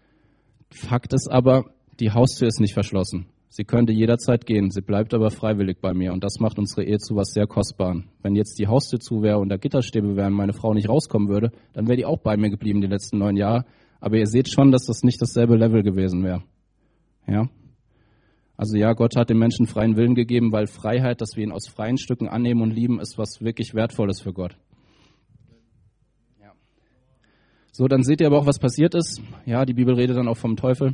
Fakt ist aber, die Haustür ist nicht verschlossen. Sie könnte jederzeit gehen, sie bleibt aber freiwillig bei mir und das macht unsere Ehe zu was sehr Kostbaren. Wenn jetzt die Haustür zu wäre und da Gitterstäbe wären, meine Frau nicht rauskommen würde, dann wäre die auch bei mir geblieben die letzten 9 Jahre. Aber ihr seht schon, dass das nicht dasselbe Level gewesen wäre. Ja? Also ja, Gott hat dem Menschen freien Willen gegeben, weil Freiheit, dass wir ihn aus freien Stücken annehmen und lieben, ist was wirklich Wertvolles für Gott. Ja. So, dann seht ihr aber auch, was passiert ist. Ja, die Bibel redet dann auch vom Teufel.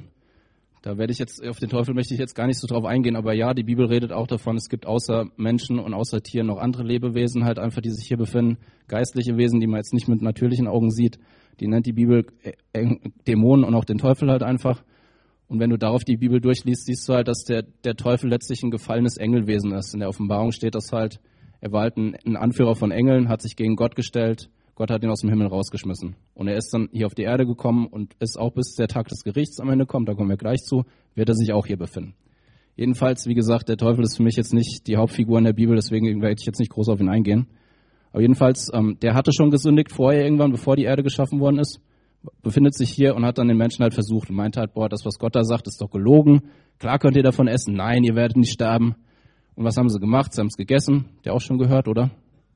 Auf den Teufel möchte ich jetzt gar nicht so drauf eingehen, aber ja, die Bibel redet auch davon, es gibt außer Menschen und außer Tieren noch andere Lebewesen halt einfach, die sich hier befinden, geistliche Wesen, die man jetzt nicht mit natürlichen Augen sieht. Die nennt die Bibel Dämonen und auch den Teufel halt einfach. Und wenn du darauf die Bibel durchliest, siehst du halt, dass der Teufel letztlich ein gefallenes Engelwesen ist. In der Offenbarung steht das halt, er war halt ein Anführer von Engeln, hat sich gegen Gott gestellt, Gott hat ihn aus dem Himmel rausgeschmissen. Und er ist dann hier auf die Erde gekommen und ist auch bis der Tag des Gerichts am Ende kommt, da kommen wir gleich zu, wird er sich auch hier befinden. Jedenfalls, wie gesagt, der Teufel ist für mich jetzt nicht die Hauptfigur in der Bibel, deswegen werde ich jetzt nicht groß auf ihn eingehen. Aber jedenfalls, der hatte schon gesündigt vorher irgendwann, bevor die Erde geschaffen worden ist, befindet sich hier und hat dann den Menschen halt versucht und meinte halt, boah, das, was Gott da sagt, ist doch gelogen. Klar könnt ihr davon essen. Nein, ihr werdet nicht sterben. Und was haben sie gemacht? Sie haben es gegessen. Der auch schon gehört, oder?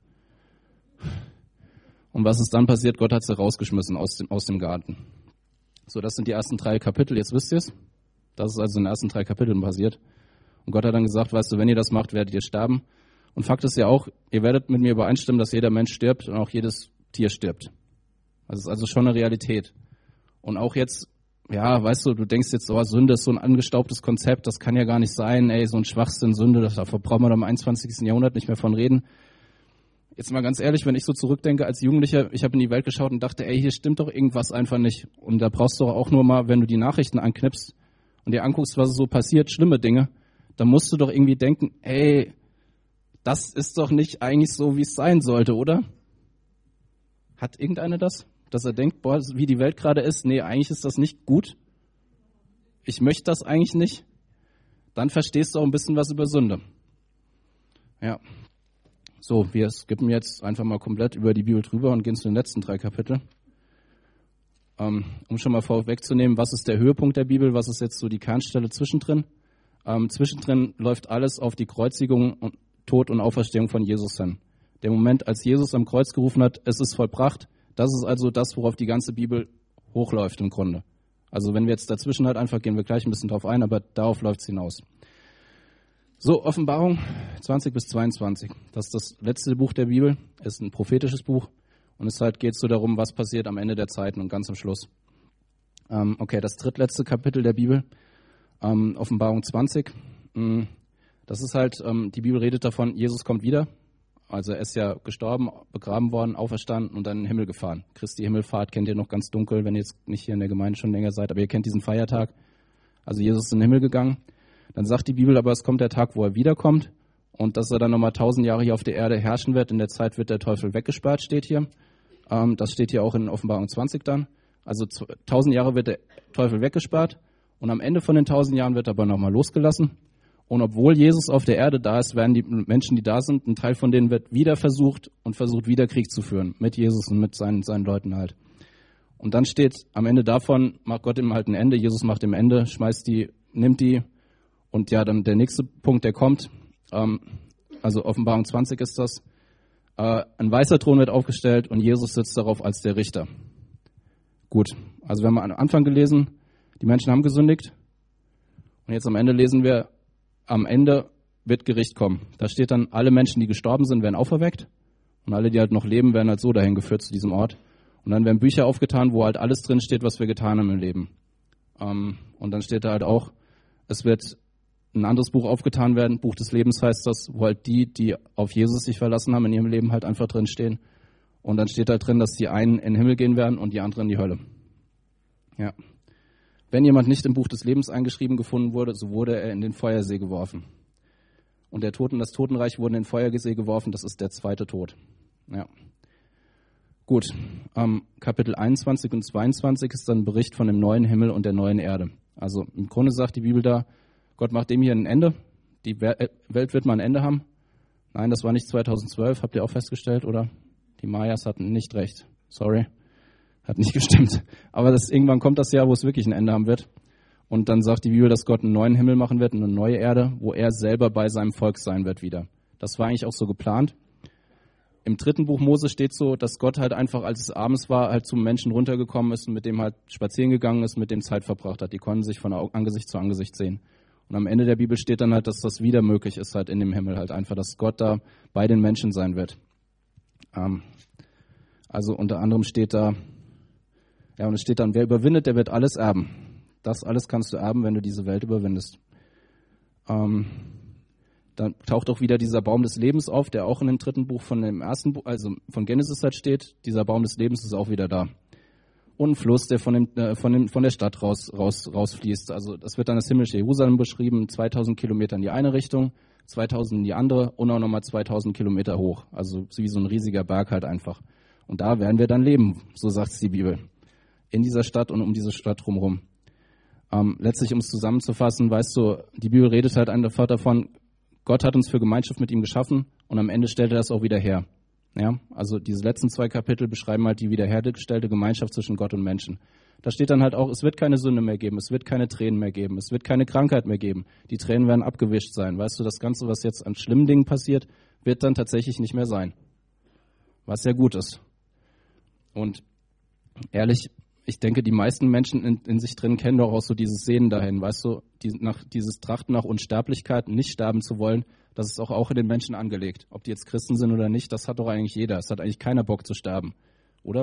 Und was ist dann passiert? Gott hat sie rausgeschmissen aus dem Garten. So, das sind die ersten 3 Kapitel. Jetzt wisst ihr es. Das ist also in den ersten 3 Kapiteln passiert. Und Gott hat dann gesagt, weißt du, wenn ihr das macht, werdet ihr sterben. Und Fakt ist ja auch, ihr werdet mit mir übereinstimmen, dass jeder Mensch stirbt und auch jedes Tier stirbt. Das ist also schon eine Realität. Und auch jetzt, ja, weißt du, du denkst jetzt, oh, Sünde ist so ein angestaubtes Konzept, das kann ja gar nicht sein, ey, so ein Schwachsinn, Sünde, da brauchen wir doch im 21. Jahrhundert nicht mehr von reden. Jetzt mal ganz ehrlich, wenn ich so zurückdenke als Jugendlicher, ich habe in die Welt geschaut und dachte, ey, hier stimmt doch irgendwas einfach nicht. Und da brauchst du auch nur mal, wenn du die Nachrichten anknipst und dir anguckst, was so passiert, schlimme Dinge, dann musst du doch irgendwie denken, ey, das ist doch nicht eigentlich so, wie es sein sollte, oder? Hat irgendeiner das? Dass er denkt, boah, wie die Welt gerade ist, nee, eigentlich ist das nicht gut. Ich möchte das eigentlich nicht. Dann verstehst du auch ein bisschen was über Sünde. Ja. So, wir skippen jetzt einfach mal komplett über die Bibel drüber und gehen zu den letzten 3 Kapiteln. Um schon mal vorwegzunehmen, was ist der Höhepunkt der Bibel, was ist jetzt so die Kernstelle zwischendrin? Zwischendrin läuft alles auf die Kreuzigung und Tod und Auferstehung von Jesus hin. Der Moment, als Jesus am Kreuz gerufen hat, es ist vollbracht, das ist also das, worauf die ganze Bibel hochläuft im Grunde. Also wenn wir jetzt dazwischen halt einfach, gehen wir gleich ein bisschen drauf ein, aber darauf läuft es hinaus. So, Offenbarung 20 bis 22. Das ist das letzte Buch der Bibel. Es ist ein prophetisches Buch. Und es geht so darum, was passiert am Ende der Zeiten und ganz am Schluss. Okay, das drittletzte Kapitel der Bibel, Offenbarung 20. Das ist die Bibel redet davon, Jesus kommt wieder. Also er ist ja gestorben, begraben worden, auferstanden und dann in den Himmel gefahren. Christi Himmelfahrt kennt ihr noch ganz dunkel, wenn ihr jetzt nicht hier in der Gemeinde schon länger seid, aber ihr kennt diesen Feiertag. Also Jesus ist in den Himmel gegangen. Dann sagt die Bibel aber, es kommt der Tag, wo er wiederkommt und dass er dann nochmal 1000 Jahre hier auf der Erde herrschen wird. In der Zeit wird der Teufel weggesperrt, steht hier. Das steht hier auch in Offenbarung 20 dann. Also 1000 Jahre wird der Teufel weggesperrt und am Ende von den 1000 Jahren wird er aber nochmal losgelassen. Und obwohl Jesus auf der Erde da ist, werden die Menschen, die da sind, ein Teil von denen wird wieder versucht wieder Krieg zu führen. Mit Jesus und mit seinen Leuten halt. Und dann steht am Ende davon, macht Gott ihm halt ein Ende, Jesus macht ihm Ende, schmeißt die, nimmt die. Und ja, dann der nächste Punkt, der kommt, also Offenbarung 20 ist das, ein weißer Thron wird aufgestellt und Jesus sitzt darauf als der Richter. Gut, also wir haben am Anfang gelesen, die Menschen haben gesündigt und jetzt am Ende lesen wir, am Ende wird Gericht kommen. Da steht dann, alle Menschen, die gestorben sind, werden auferweckt und alle, die halt noch leben, werden halt so dahin geführt zu diesem Ort. Und dann werden Bücher aufgetan, wo halt alles drin steht, was wir getan haben im Leben. Und dann steht da halt auch, es wird ein anderes Buch aufgetan werden, Buch des Lebens heißt das, wo halt die auf Jesus sich verlassen haben, in ihrem Leben halt einfach drin stehen. Und dann steht halt drin, dass die einen in den Himmel gehen werden und die anderen in die Hölle. Ja. Wenn jemand nicht im Buch des Lebens eingeschrieben gefunden wurde, so wurde er in den Feuersee geworfen. Und der Tod und das Totenreich wurden in den Feuersee geworfen, das ist der zweite Tod. Ja. Gut, Kapitel 21 und 22 ist dann ein Bericht von dem neuen Himmel und der neuen Erde. Also im Grunde sagt die Bibel da, Gott macht dem hier ein Ende, die Welt wird mal ein Ende haben. Nein, das war nicht 2012, habt ihr auch festgestellt, oder? Die Mayas hatten nicht recht, sorry, hat nicht gestimmt. Aber irgendwann kommt das Jahr, wo es wirklich ein Ende haben wird. Und dann sagt die Bibel, dass Gott einen neuen Himmel machen wird, eine neue Erde, wo er selber bei seinem Volk sein wird wieder. Das war eigentlich auch so geplant. Im 3. Buch Mose steht so, dass Gott halt einfach, als es abends war, halt zum Menschen runtergekommen ist und mit dem halt spazieren gegangen ist, mit dem Zeit verbracht hat. Die konnten sich von Angesicht zu Angesicht sehen. Und am Ende der Bibel steht dann halt, dass das wieder möglich ist halt in dem Himmel halt einfach, dass Gott da bei den Menschen sein wird. Also unter anderem steht da, ja, und es steht dann, wer überwindet, der wird alles erben. Das alles kannst du erben, wenn du diese Welt überwindest. Dann taucht auch wieder dieser Baum des Lebens auf, der auch in dem 3. Buch von dem ersten Buch, also von Genesis halt steht. Dieser Baum des Lebens ist auch wieder da. Und ein Fluss, der von der Stadt rausfließt. Also das wird dann das himmlische Jerusalem beschrieben, 2000 Kilometer in die eine Richtung, 2000 in die andere und auch nochmal 2000 Kilometer hoch. Also wie so ein riesiger Berg halt einfach. Und da werden wir dann leben, so sagt es die Bibel. In dieser Stadt und um diese Stadt drumherum. Letztlich, um es zusammenzufassen, weißt du, die Bibel redet halt einfach davon, Gott hat uns für Gemeinschaft mit ihm geschaffen und am Ende stellt er das auch wieder her. Ja, also diese letzten 2 Kapitel beschreiben halt die wiederhergestellte Gemeinschaft zwischen Gott und Menschen. Da steht dann halt auch, es wird keine Sünde mehr geben, es wird keine Tränen mehr geben, es wird keine Krankheit mehr geben. Die Tränen werden abgewischt sein. Weißt du, das Ganze, was jetzt an schlimmen Dingen passiert, wird dann tatsächlich nicht mehr sein. Was sehr gut ist. Und ehrlich, ich denke, die meisten Menschen in sich drin kennen doch auch so dieses Sehnen dahin, weißt du, dieses Trachten nach Unsterblichkeit, nicht sterben zu wollen, das ist auch in den Menschen angelegt. Ob die jetzt Christen sind oder nicht, das hat doch eigentlich jeder. Es hat eigentlich keiner Bock zu sterben, oder?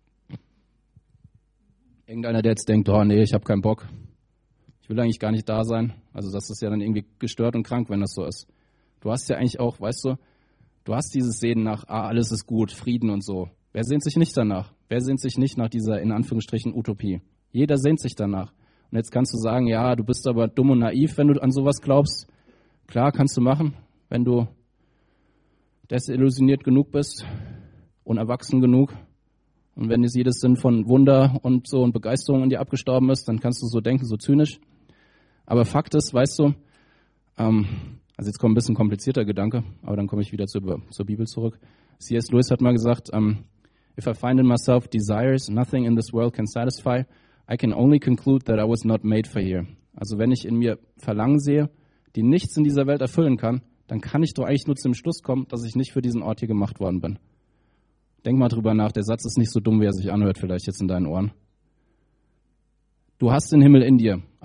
Irgendeiner, der jetzt denkt, oh nee, ich habe keinen Bock, ich will eigentlich gar nicht da sein. Also das ist ja dann irgendwie gestört und krank, wenn das so ist. Du hast ja eigentlich auch, weißt du, du hast dieses Sehnen nach, alles ist gut, Frieden und so. Wer sehnt sich nicht danach? Wer sehnt sich nicht nach dieser, in Anführungsstrichen, Utopie? Jeder sehnt sich danach. Und jetzt kannst du sagen, ja, du bist aber dumm und naiv, wenn du an sowas glaubst. Klar, kannst du machen, wenn du desillusioniert genug bist und erwachsen genug. Und wenn jetzt jedes Sinn von Wunder und so und Begeisterung in dir abgestorben ist, dann kannst du so denken, so zynisch. Aber Fakt ist, weißt du, also jetzt kommt ein bisschen komplizierter Gedanke, aber dann komme ich wieder zur Bibel zurück. C.S. Lewis hat mal gesagt, if I find in myself desires nothing in this world can satisfy, I can only conclude that I was not made for here. Also wenn ich in mir Verlangen sehe, die nichts in dieser Welt erfüllen kann, dann kann ich doch eigentlich nur zum Schluss kommen, dass ich nicht für diesen Ort hier gemacht worden bin. Denk mal drüber nach, der Satz ist nicht so dumm, wie er sich anhört vielleicht jetzt in deinen Ohren. Du hast den Himmel in dir,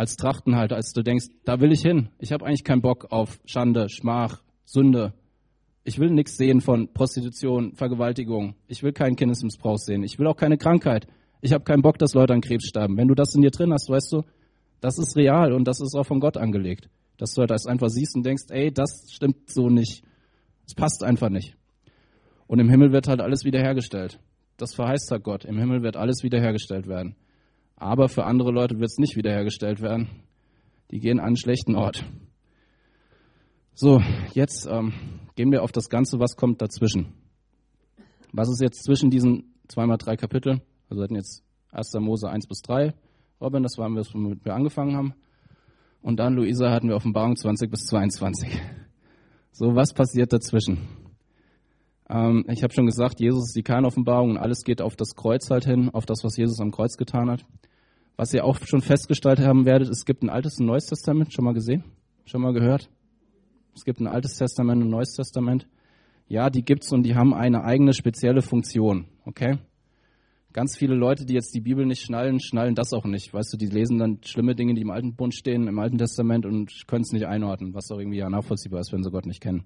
als Trachtenhalter, als du denkst, da will ich hin. Ich habe eigentlich keinen Bock auf Schande, Schmach, Sünde. Ich will nichts sehen von Prostitution, Vergewaltigung. Ich will keinen Kindesmissbrauch sehen. Ich will auch keine Krankheit. Ich habe keinen Bock, dass Leute an Krebs sterben. Wenn du das in dir drin hast, weißt du, das ist real und das ist auch von Gott angelegt. Dass du halt das einfach siehst und denkst, ey, das stimmt so nicht. Es passt einfach nicht. Und im Himmel wird halt alles wiederhergestellt. Das verheißt halt Gott. Im Himmel wird alles wiederhergestellt werden. Aber für andere Leute wird es nicht wiederhergestellt werden. Die gehen an einen schlechten Ort. So, jetzt gehen wir auf das Ganze, was kommt dazwischen. Was ist jetzt zwischen diesen 2x3 Kapitel? Also wir hatten jetzt 1. Mose 1-3. Robin, das waren wir, womit wir angefangen haben. Und dann, Luisa, hatten wir Offenbarung 20-22. So, was passiert dazwischen? Ich habe schon gesagt, Jesus ist die Kernoffenbarung und alles geht auf das Kreuz halt hin, auf das, was Jesus am Kreuz getan hat. Was ihr auch schon festgestellt haben werdet, es gibt ein Altes und ein Neues Testament. Schon mal gesehen? Schon mal gehört? Es gibt ein Altes Testament und ein Neues Testament. Ja, die gibt's und die haben eine eigene spezielle Funktion. Okay? Ganz viele Leute, die jetzt die Bibel nicht schnallen, schnallen das auch nicht. Weißt du, die lesen dann schlimme Dinge, die im Alten Bund stehen, im Alten Testament und können es nicht einordnen, was auch irgendwie ja nachvollziehbar ist, wenn sie Gott nicht kennen.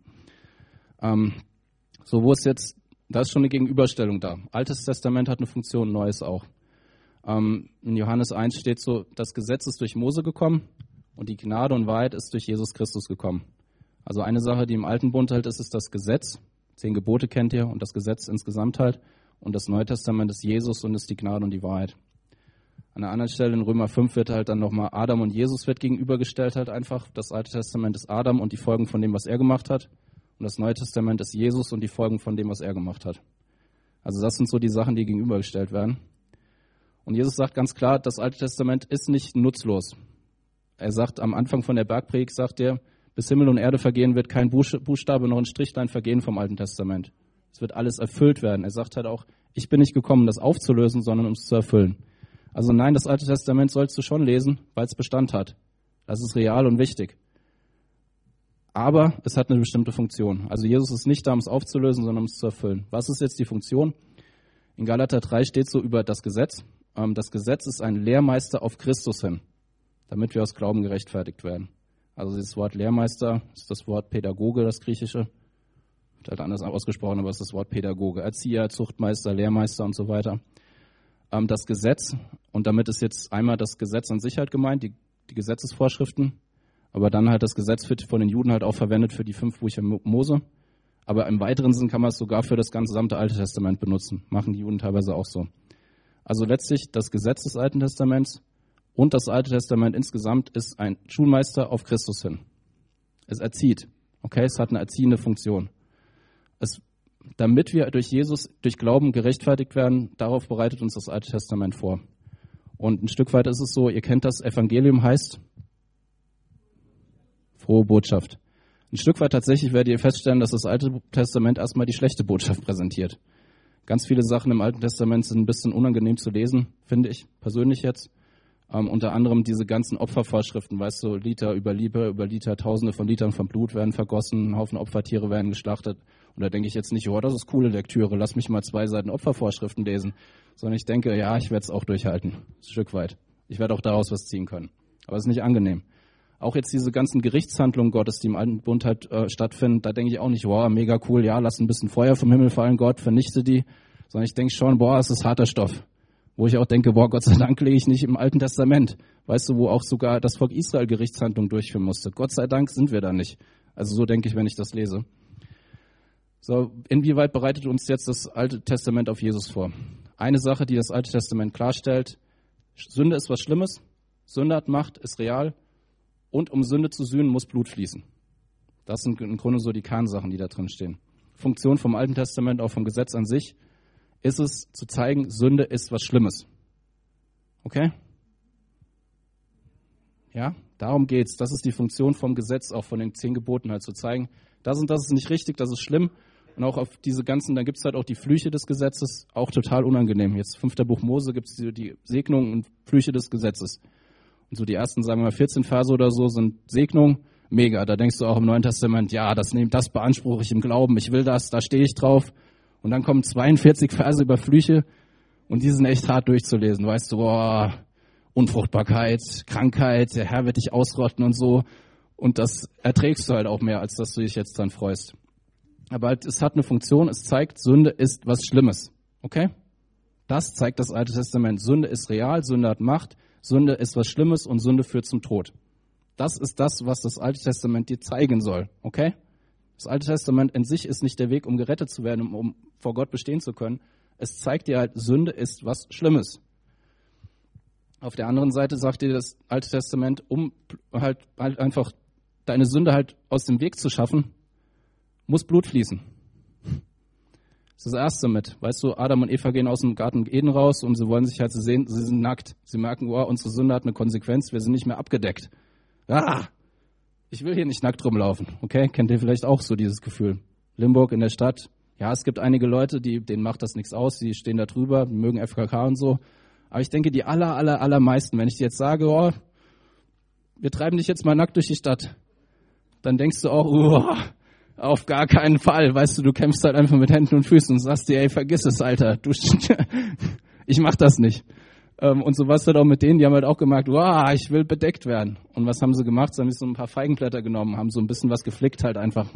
So, wo ist jetzt, da ist schon eine Gegenüberstellung da. Altes Testament hat eine Funktion, Neues auch. In Johannes 1 steht so, das Gesetz ist durch Mose gekommen und die Gnade und Wahrheit ist durch Jesus Christus gekommen. Also eine Sache, die im Alten Bund halt ist das Gesetz. 10 Gebote kennt ihr und das Gesetz insgesamt halt. Und das Neue Testament ist Jesus und ist die Gnade und die Wahrheit. An einer anderen Stelle in Römer 5 wird halt dann nochmal Adam und Jesus wird gegenübergestellt halt einfach. Das Alte Testament ist Adam und die Folgen von dem, was er gemacht hat. Und das Neue Testament ist Jesus und die Folgen von dem, was er gemacht hat. Also das sind so die Sachen, die gegenübergestellt werden. Und Jesus sagt ganz klar, das Alte Testament ist nicht nutzlos. Er sagt am Anfang von der Bergpredigt, sagt er, bis Himmel und Erde vergehen, wird kein Buchstabe noch ein Strichlein vergehen vom Alten Testament. Es wird alles erfüllt werden. Er sagt halt auch, ich bin nicht gekommen, das aufzulösen, sondern um es zu erfüllen. Also nein, das Alte Testament sollst du schon lesen, weil es Bestand hat. Das ist real und wichtig. Aber es hat eine bestimmte Funktion. Also Jesus ist nicht da, um es aufzulösen, sondern um es zu erfüllen. Was ist jetzt die Funktion? In Galater 3 steht so über das Gesetz. Das Gesetz ist ein Lehrmeister auf Christus hin, damit wir aus Glauben gerechtfertigt werden. Also dieses Wort Lehrmeister ist das Wort Pädagoge, das Griechische. Wird halt anders ausgesprochen, aber es ist das Wort Pädagoge. Erzieher, Zuchtmeister, Lehrmeister und so weiter. Das Gesetz, und damit ist jetzt einmal das Gesetz an sich halt gemeint, die Gesetzesvorschriften, aber dann halt das Gesetz wird von den Juden halt auch verwendet für die 5 Bücher Mose. Aber im weiteren Sinn kann man es sogar für das gesamte Alte Testament benutzen. Machen die Juden teilweise auch so. Also letztlich das Gesetz des Alten Testaments und das Alte Testament insgesamt ist ein Schulmeister auf Christus hin. Es erzieht. Okay, es hat eine erziehende Funktion. Damit wir durch Jesus, durch Glauben gerechtfertigt werden, darauf bereitet uns das Alte Testament vor. Und ein Stück weit ist es so, ihr kennt das, Evangelium heißt frohe Botschaft. Ein Stück weit tatsächlich werdet ihr feststellen, dass das Alte Testament erstmal die schlechte Botschaft präsentiert. Ganz viele Sachen im Alten Testament sind ein bisschen unangenehm zu lesen, finde ich persönlich jetzt. Unter anderem diese ganzen Opfervorschriften, weißt du, Liter über Liter, Tausende von Litern von Blut werden vergossen, ein Haufen Opfertiere werden geschlachtet. Und da denke ich jetzt nicht, oh, das ist coole Lektüre, lass mich mal 2 Seiten Opfervorschriften lesen. Sondern ich denke, ja, ich werde es auch durchhalten, ein Stück weit. Ich werde auch daraus was ziehen können. Aber es ist nicht angenehm. Auch jetzt diese ganzen Gerichtshandlungen Gottes, die im Alten Bund halt stattfinden, da denke ich auch nicht, boah, mega cool, ja, lass ein bisschen Feuer vom Himmel fallen, Gott, vernichte die. Sondern ich denke schon, boah, es ist harter Stoff. Wo ich auch denke, boah, Gott sei Dank lege ich nicht im Alten Testament. Weißt du, wo auch sogar das Volk Israel Gerichtshandlungen durchführen musste. Gott sei Dank sind wir da nicht. Also so denke ich, wenn ich das lese. So, inwieweit bereitet uns jetzt das Alte Testament auf Jesus vor? Eine Sache, die das Alte Testament klarstellt, Sünde ist was Schlimmes, Sünde hat Macht, ist real und um Sünde zu sühnen, muss Blut fließen. Das sind im Grunde so die Kernsachen, die da drin stehen. Funktion vom Alten Testament, auch vom Gesetz an sich, ist es zu zeigen, Sünde ist was Schlimmes. Okay? Ja, darum geht's. Das ist die Funktion vom Gesetz, auch von den 10 Geboten halt zu zeigen. Das und das ist nicht richtig, das ist schlimm. Und auch auf diese ganzen, dann gibt's halt auch die Flüche des Gesetzes, auch total unangenehm. Jetzt 5. Buch Mose gibt's die Segnungen und Flüche des Gesetzes. Und so die ersten, sagen wir mal, 14 Verse oder so sind Segnungen. Mega, da denkst du auch im Neuen Testament, ja, das beanspruche ich im Glauben, ich will das, da stehe ich drauf. Und dann kommen 42 Verse über Flüche und die sind echt hart durchzulesen, weißt du, boah. Unfruchtbarkeit, Krankheit, der Herr wird dich ausrotten und so. Und das erträgst du halt auch mehr, als dass du dich jetzt dann freust. Aber halt, es hat eine Funktion, es zeigt, Sünde ist was Schlimmes. Okay? Das zeigt das Alte Testament. Sünde ist real, Sünde hat Macht, Sünde ist was Schlimmes und Sünde führt zum Tod. Das ist das, was das Alte Testament dir zeigen soll. Okay? Das Alte Testament in sich ist nicht der Weg, um gerettet zu werden, um vor Gott bestehen zu können. Es zeigt dir halt, Sünde ist was Schlimmes. Auf der anderen Seite sagt dir das Alte Testament, um halt einfach deine Sünde halt aus dem Weg zu schaffen, muss Blut fließen. Das ist das Erste mit. Weißt du, Adam und Eva gehen aus dem Garten Eden raus und sie wollen sich halt sehen, sie sind nackt. Sie merken, oh, unsere Sünde hat eine Konsequenz, wir sind nicht mehr abgedeckt. Ich will hier nicht nackt rumlaufen. Okay, kennt ihr vielleicht auch so dieses Gefühl? Limburg in der Stadt. Ja, es gibt einige Leute, denen macht das nichts aus, die stehen da drüber, die mögen FKK und so. Aber ich denke, die allermeisten, wenn ich dir jetzt sage, oh, wir treiben dich jetzt mal nackt durch die Stadt, dann denkst du auch, auf gar keinen Fall. Weißt du, du kämpfst halt einfach mit Händen und Füßen und sagst dir, ey, vergiss es, Alter. Ich mach das nicht. Und so war es halt auch mit denen, die haben halt auch gemerkt, ich will bedeckt werden. Und was haben sie gemacht? Sie haben sich so ein paar Feigenblätter genommen, haben so ein bisschen was geflickt halt einfach.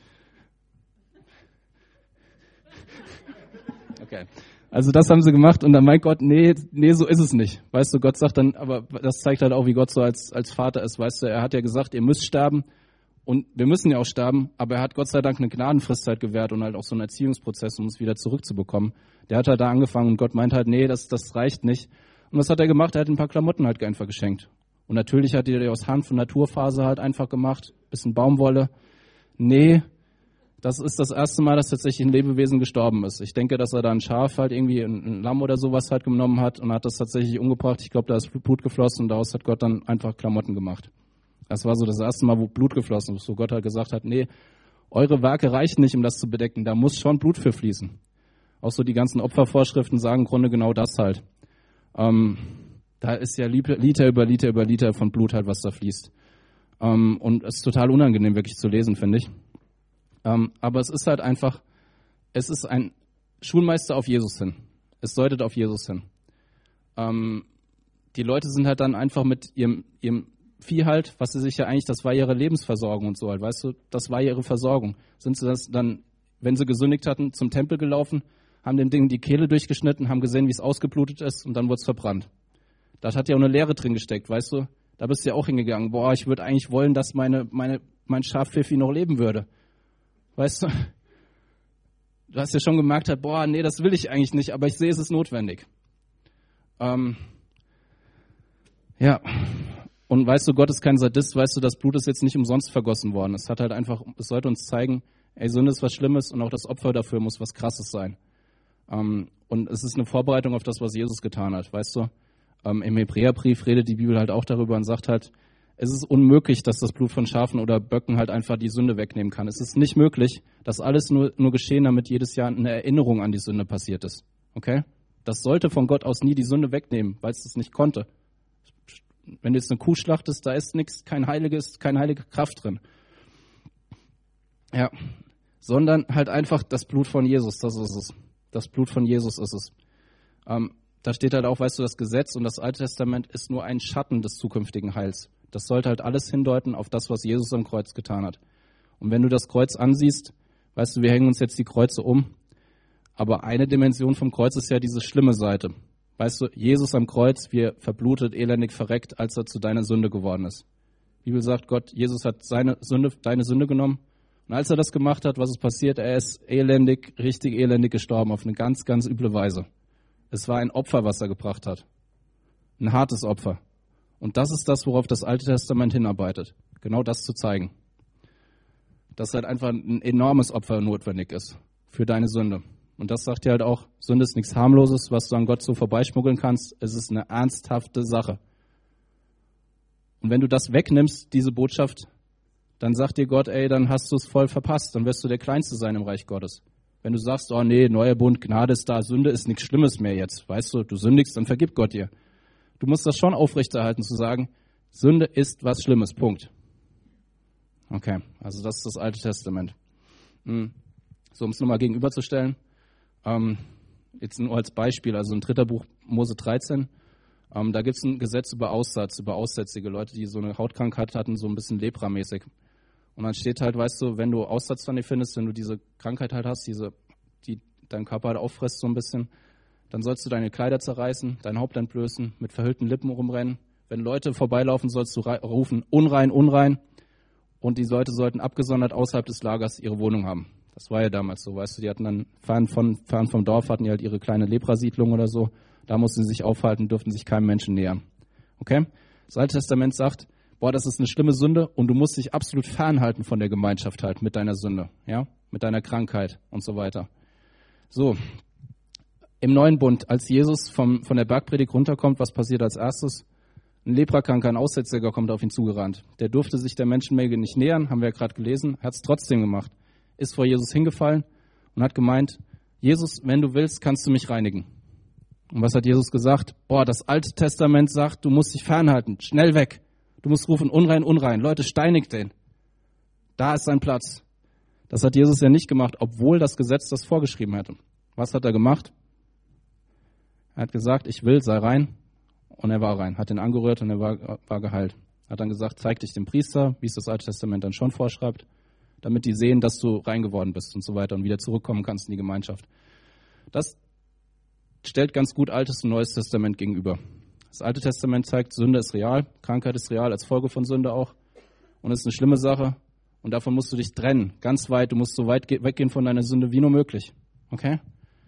Okay. Also das haben sie gemacht und dann meint Gott, nee, so ist es nicht. Weißt du, Gott sagt dann, aber das zeigt halt auch, wie Gott so als Vater ist. Weißt du, er hat ja gesagt, ihr müsst sterben und wir müssen ja auch sterben, aber er hat Gott sei Dank eine Gnadenfrist halt gewährt und halt auch so einen Erziehungsprozess, um es wieder zurückzubekommen. Der hat halt da angefangen und Gott meint halt, nee, das reicht nicht. Und was hat er gemacht? Er hat ein paar Klamotten halt einfach geschenkt. Und natürlich hat er die aus Hanf und Naturfaser halt einfach gemacht, bisschen Baumwolle. Nee, das ist das erste Mal, dass tatsächlich ein Lebewesen gestorben ist. Ich denke, dass er da ein Schaf halt irgendwie, ein Lamm oder sowas halt genommen hat und hat das tatsächlich umgebracht. Ich glaube, da ist Blut geflossen und daraus hat Gott dann einfach Klamotten gemacht. Das war so das erste Mal, wo Blut geflossen ist, wo Gott halt gesagt hat, nee, eure Werke reichen nicht, um das zu bedecken, da muss schon Blut für fließen. Auch so die ganzen Opfervorschriften sagen im Grunde genau das halt. Da ist ja Liter über Liter von Blut halt, was da fließt. Und es ist total unangenehm wirklich zu lesen, finde ich. Aber es ist halt einfach, es ist ein Schulmeister auf Jesus hin. Es deutet auf Jesus hin. Die Leute sind halt dann einfach mit ihrem Vieh halt, was sie sich ja eigentlich, das war ihre Lebensversorgung und so halt, weißt du, das war ihre Versorgung. Sind sie das dann, wenn sie gesündigt hatten, zum Tempel gelaufen, haben dem Ding die Kehle durchgeschnitten, haben gesehen, wie es ausgeblutet ist und dann wurde es verbrannt. Da hat ja auch eine Leere drin gesteckt, weißt du, da bist du ja auch hingegangen, ich würde eigentlich wollen, dass mein Schaf Pfiffi noch leben würde. Weißt du, du hast ja schon gemerkt, nee, das will ich eigentlich nicht, aber ich sehe, es ist notwendig. Ja, und weißt du, Gott ist kein Sadist, weißt du, das Blut ist jetzt nicht umsonst vergossen worden. Es hat halt einfach, es sollte uns zeigen, ey, Sünde ist was Schlimmes und auch das Opfer dafür muss was Krasses sein. Und es ist eine Vorbereitung auf das, was Jesus getan hat, weißt du. Im Hebräerbrief redet die Bibel halt auch darüber und sagt halt, es ist unmöglich, dass das Blut von Schafen oder Böcken halt einfach die Sünde wegnehmen kann. Es ist nicht möglich, dass alles nur geschehen, damit jedes Jahr eine Erinnerung an die Sünde passiert ist. Okay? Das sollte von Gott aus nie die Sünde wegnehmen, weil es das nicht konnte. Wenn du jetzt eine Kuh schlachtest, da ist nichts, keine heilige Kraft drin. Ja, sondern halt einfach das Blut von Jesus, das ist es. Das Blut von Jesus ist es. Da steht halt auch, weißt du, das Gesetz und das Alte Testament ist nur ein Schatten des zukünftigen Heils. Das sollte halt alles hindeuten auf das, was Jesus am Kreuz getan hat. Und wenn du das Kreuz ansiehst, weißt du, wir hängen uns jetzt die Kreuze um, aber eine Dimension vom Kreuz ist ja diese schlimme Seite. Weißt du, Jesus am Kreuz, wie er verblutet, elendig verreckt, als er zu deiner Sünde geworden ist. Die Bibel sagt, Jesus hat deine Sünde genommen. Und als er das gemacht hat, was ist passiert? Er ist richtig elendig gestorben, auf eine ganz, ganz üble Weise. Es war ein Opfer, was er gebracht hat. Ein hartes Opfer. Und das ist das, worauf das Alte Testament hinarbeitet. Genau das zu zeigen. Dass halt einfach ein enormes Opfer notwendig ist für deine Sünde. Und das sagt dir halt auch, Sünde ist nichts Harmloses, was du an Gott so vorbeischmuggeln kannst. Es ist eine ernsthafte Sache. Und wenn du das wegnimmst, diese Botschaft, dann sagt dir Gott, ey, dann hast du es voll verpasst. Dann wirst du der Kleinste sein im Reich Gottes. Wenn du sagst, oh nee, neuer Bund, Gnade ist da, Sünde ist nichts Schlimmes mehr jetzt. Weißt du, du sündigst, dann vergibt Gott dir. Du musst das schon aufrechterhalten, zu sagen, Sünde ist was Schlimmes, Punkt. Okay, also das ist das Alte Testament. So, um es nochmal gegenüberzustellen, jetzt nur als Beispiel, also im 3. Buch Mose 13, Da gibt es ein Gesetz über Aussatz, über Aussätzige, Leute, die so eine Hautkrankheit hatten, so ein bisschen lepramäßig. Und dann steht halt, weißt du, wenn du Aussatz dann nicht findest, wenn du diese Krankheit halt hast, die deinen Körper halt auffrisst so ein bisschen, dann sollst du deine Kleider zerreißen, dein Haupt entblößen, mit verhüllten Lippen rumrennen. Wenn Leute vorbeilaufen, sollst du rufen, unrein, unrein. Und die Leute sollten abgesondert außerhalb des Lagers ihre Wohnung haben. Das war ja damals so, weißt du, die hatten dann, fern vom Dorf, hatten die halt ihre kleine Leprasiedlung oder so. Da mussten sie sich aufhalten, durften sich keinem Menschen nähern. Okay? Das Alte Testament sagt, boah, das ist eine schlimme Sünde und du musst dich absolut fernhalten von der Gemeinschaft halt mit deiner Sünde, ja, mit deiner Krankheit und so weiter. So, im Neuen Bund, als Jesus von der Bergpredigt runterkommt, was passiert als erstes? Ein Leprakranker, ein Aussätziger kommt auf ihn zugerannt. Der durfte sich der Menschenmenge nicht nähern, haben wir ja gerade gelesen, hat es trotzdem gemacht. Ist vor Jesus hingefallen und hat gemeint, Jesus, wenn du willst, kannst du mich reinigen. Und was hat Jesus gesagt? Boah, das Alte Testament sagt, du musst dich fernhalten, schnell weg. Du musst rufen, unrein, unrein. Leute, steinigt den. Da ist sein Platz. Das hat Jesus ja nicht gemacht, obwohl das Gesetz das vorgeschrieben hätte. Was hat er gemacht? Er hat gesagt, ich will, sei rein. Und er war rein. Hat ihn angerührt und er war geheilt. Hat dann gesagt, zeig dich dem Priester, wie es das Alte Testament dann schon vorschreibt, damit die sehen, dass du rein geworden bist und so weiter und wieder zurückkommen kannst in die Gemeinschaft. Das stellt ganz gut Altes und Neues Testament gegenüber. Das Alte Testament zeigt, Sünde ist real, Krankheit ist real, als Folge von Sünde auch. Und es ist eine schlimme Sache. Und davon musst du dich trennen, ganz weit. Du musst so weit weggehen von deiner Sünde wie nur möglich. Okay?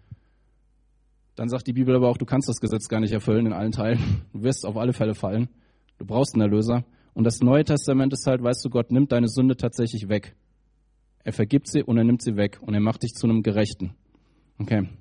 Dann sagt die Bibel aber auch, du kannst das Gesetz gar nicht erfüllen in allen Teilen. Du wirst auf alle Fälle fallen. Du brauchst einen Erlöser. Und das Neue Testament ist halt, weißt du, Gott nimmt deine Sünde tatsächlich weg. Er vergibt sie und er nimmt sie weg. Und er macht dich zu einem Gerechten. Okay.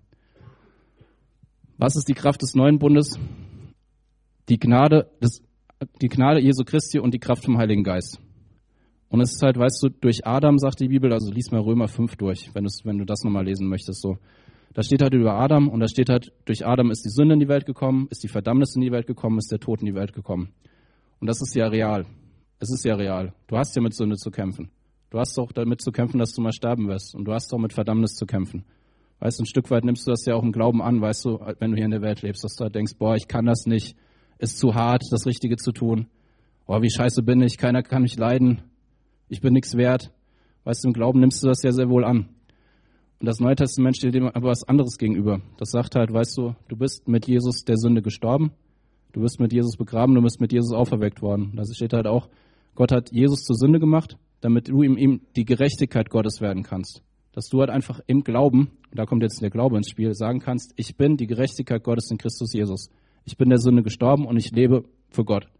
Was ist die Kraft des neuen Bundes? Die Gnade Jesu Christi und die Kraft vom Heiligen Geist. Und es ist halt, weißt du, durch Adam, sagt die Bibel, also lies mal Römer 5 durch, wenn du das nochmal lesen möchtest, so. Da steht halt über Adam und da steht halt, durch Adam ist die Sünde in die Welt gekommen, ist die Verdammnis in die Welt gekommen, ist der Tod in die Welt gekommen. Und das ist ja real. Es ist ja real. Du hast ja mit Sünde zu kämpfen. Du hast doch damit zu kämpfen, dass du mal sterben wirst. Und du hast doch mit Verdammnis zu kämpfen. Weißt du, ein Stück weit nimmst du das ja auch im Glauben an, weißt du, wenn du hier in der Welt lebst, dass du halt denkst, boah, ich kann das nicht, ist zu hart, das Richtige zu tun. Boah, wie scheiße bin ich, keiner kann mich leiden, ich bin nichts wert. Weißt du, im Glauben nimmst du das ja sehr wohl an. Und das Neue Testament steht dem aber was anderes gegenüber. Das sagt halt, weißt du, du bist mit Jesus der Sünde gestorben, du bist mit Jesus begraben, du bist mit Jesus auferweckt worden. Das steht halt auch, Gott hat Jesus zur Sünde gemacht, damit du ihm die Gerechtigkeit Gottes werden kannst. Dass du halt einfach im Glauben, da kommt jetzt der Glaube ins Spiel, sagen kannst, ich bin die Gerechtigkeit Gottes in Christus Jesus. Ich bin der Sünde gestorben und ich lebe für Gott.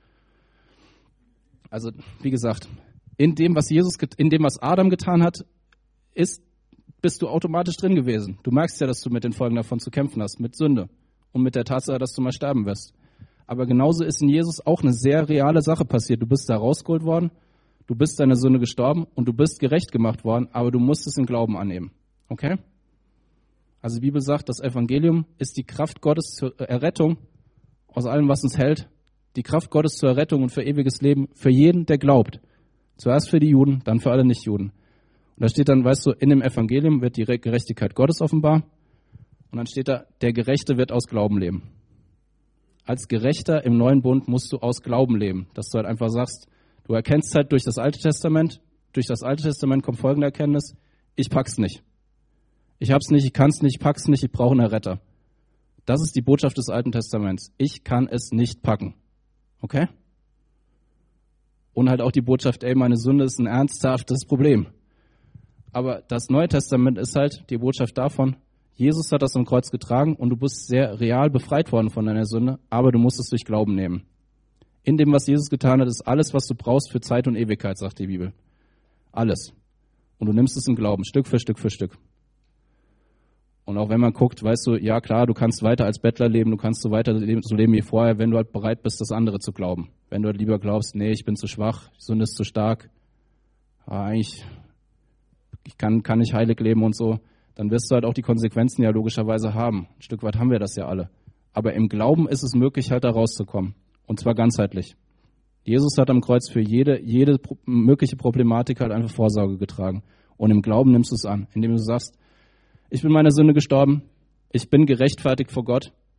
Also, wie gesagt, in dem, was Adam getan hat, bist du automatisch drin gewesen. Du merkst ja, dass du mit den Folgen davon zu kämpfen hast, mit Sünde und mit der Tatsache, dass du mal sterben wirst. Aber genauso ist in Jesus auch eine sehr reale Sache passiert. Du bist da rausgeholt worden, du bist deiner Sünde gestorben und du bist gerecht gemacht worden, aber du musst es im Glauben annehmen. Okay? Also die Bibel sagt, das Evangelium ist die Kraft Gottes zur Errettung aus allem, was uns hält. Die Kraft Gottes zur Errettung und für ewiges Leben für jeden, der glaubt. Zuerst für die Juden, dann für alle Nichtjuden. Und da steht dann, weißt du, in dem Evangelium wird die Gerechtigkeit Gottes offenbar. Und dann steht da, der Gerechte wird aus Glauben leben. Als Gerechter im neuen Bund musst du aus Glauben leben. Dass du halt einfach sagst, du erkennst halt durch das Alte Testament kommt folgende Erkenntnis, ich pack's nicht. Ich hab's nicht, ich kann's nicht, ich pack's nicht, ich brauche einen Retter. Das ist die Botschaft des Alten Testaments. Ich kann es nicht packen. Okay? Und halt auch die Botschaft, ey, meine Sünde ist ein ernsthaftes Problem. Aber das Neue Testament ist halt die Botschaft davon, Jesus hat das am Kreuz getragen und du bist sehr real befreit worden von deiner Sünde, aber du musst es durch Glauben nehmen. In dem, was Jesus getan hat, ist alles, was du brauchst für Zeit und Ewigkeit, sagt die Bibel. Alles. Und du nimmst es im Glauben, Stück für Stück für Stück. Und auch wenn man guckt, weißt du, ja klar, du kannst weiter als Bettler leben, du kannst so weiter so leben wie vorher, wenn du halt bereit bist, das andere zu glauben. Wenn du halt lieber glaubst, nee, ich bin zu schwach, die Sünde ist zu stark, eigentlich, ich kann nicht heilig leben und so, dann wirst du halt auch die Konsequenzen ja logischerweise haben. Ein Stück weit haben wir das ja alle. Aber im Glauben ist es möglich, halt da rauszukommen. Und zwar ganzheitlich. Jesus hat am Kreuz für jede mögliche Problematik halt einfach Vorsorge getragen. Und im Glauben nimmst du es an, indem du sagst, ich bin meiner Sünde gestorben, ich bin gerechtfertigt vor Gott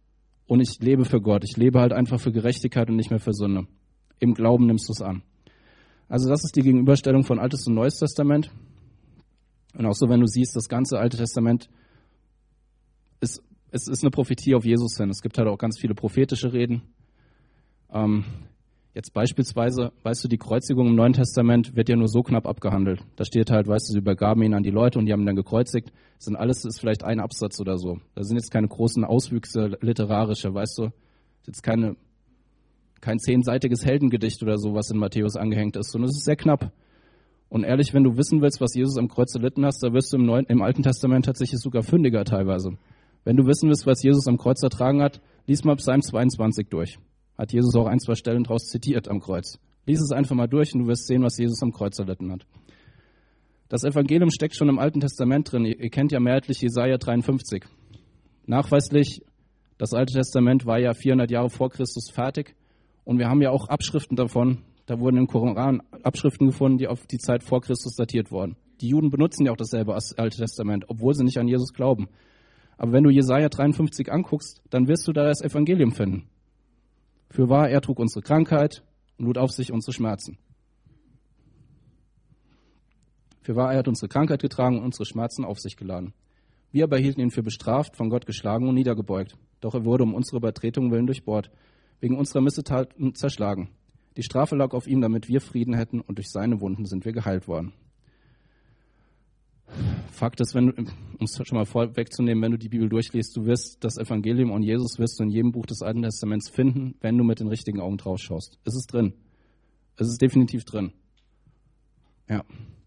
und ich lebe für Gott. Ich lebe halt einfach für Gerechtigkeit und nicht mehr für Sünde. Im Glauben nimmst du es an. Also das ist die Gegenüberstellung von Altes und Neues Testament. Und auch so, wenn du siehst, das ganze Alte Testament ist eine Prophetie auf Jesus hin. Es gibt halt auch ganz viele prophetische Reden. Jetzt beispielsweise, weißt du, die Kreuzigung im Neuen Testament wird ja nur so knapp abgehandelt. Da steht halt, weißt du, sie übergaben ihn an die Leute und die haben ihn dann gekreuzigt. Das ist vielleicht ein Absatz oder so. Da sind jetzt keine großen Auswüchse literarische, weißt du. Das ist jetzt kein 10-seitiges Heldengedicht oder so, was in Matthäus angehängt ist, sondern es ist sehr knapp. Und ehrlich, wenn du wissen willst, was Jesus am Kreuz erlitten hast, da wirst du im Alten Testament tatsächlich sogar fündiger teilweise. Wenn du wissen willst, was Jesus am Kreuz ertragen hat, lies mal Psalm 22 durch. Hat Jesus auch 1-2 Stellen draus zitiert am Kreuz. Lies es einfach mal durch und du wirst sehen, was Jesus am Kreuz erlitten hat. Das Evangelium steckt schon im Alten Testament drin. Ihr kennt ja mehrheitlich Jesaja 53. Nachweislich, das Alte Testament war ja 400 Jahre vor Christus fertig. Und wir haben ja auch Abschriften davon. Da wurden im Koran Abschriften gefunden, die auf die Zeit vor Christus datiert wurden. Die Juden benutzen ja auch dasselbe Alte Testament, obwohl sie nicht an Jesus glauben. Aber wenn du Jesaja 53 anguckst, dann wirst du da das Evangelium finden. Fürwahr, er trug unsere Krankheit und lud auf sich unsere Schmerzen. Fürwahr, er hat unsere Krankheit getragen und unsere Schmerzen auf sich geladen. Wir aber hielten ihn für bestraft, von Gott geschlagen und niedergebeugt. Doch er wurde um unsere Übertretungen willen durchbohrt, wegen unserer Missetaten zerschlagen. Die Strafe lag auf ihm, damit wir Frieden hätten, und durch seine Wunden sind wir geheilt worden. Fakt ist, um es schon mal vorwegzunehmen, wenn du die Bibel durchliest, du wirst das Evangelium und Jesus wirst du in jedem Buch des Alten Testaments finden, wenn du mit den richtigen Augen drauf schaust. Es ist drin. Es ist definitiv drin. Ja.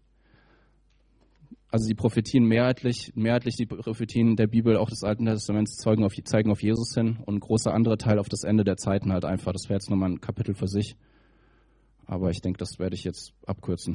Also die Prophetien mehrheitlich die Prophetien der Bibel, auch des Alten Testaments, zeigen auf Jesus hin und ein großer anderer Teil auf das Ende der Zeiten halt einfach. Das wäre jetzt nochmal ein Kapitel für sich. Aber ich denke, das werde ich jetzt abkürzen.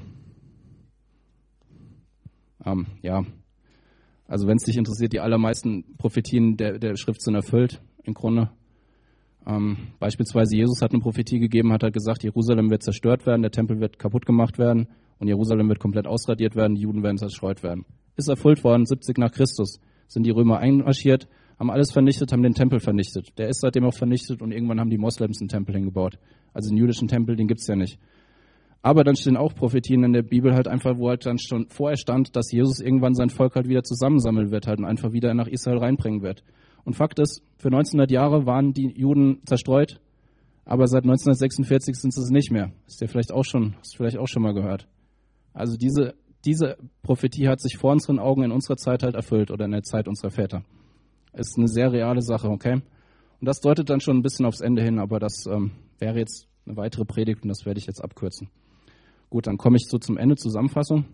Ja, also wenn es dich interessiert, die allermeisten Prophetien der Schrift sind erfüllt, im Grunde. Beispielsweise Jesus hat eine Prophetie gegeben, hat gesagt, Jerusalem wird zerstört werden, der Tempel wird kaputt gemacht werden und Jerusalem wird komplett ausradiert werden, die Juden werden zerstreut werden. Ist erfüllt worden, 70 nach Christus sind die Römer einmarschiert, haben alles vernichtet, haben den Tempel vernichtet. Der ist seitdem auch vernichtet und irgendwann haben die Moslems einen Tempel hingebaut. Also den jüdischen Tempel, den gibt's ja nicht. Aber dann stehen auch Prophetien in der Bibel halt einfach, wo halt dann schon vorher stand, dass Jesus irgendwann sein Volk halt wieder zusammensammeln wird halt und einfach wieder nach Israel reinbringen wird. Und Fakt ist, für 1900 Jahre waren die Juden zerstreut, aber seit 1946 sind sie es nicht mehr. Hast du vielleicht auch schon mal gehört. Also diese Prophetie hat sich vor unseren Augen in unserer Zeit halt erfüllt oder in der Zeit unserer Väter. Ist eine sehr reale Sache, okay? Und das deutet dann schon ein bisschen aufs Ende hin, aber das wäre jetzt eine weitere Predigt und das werde ich jetzt abkürzen. Gut, dann komme ich so zum Ende, Zusammenfassung.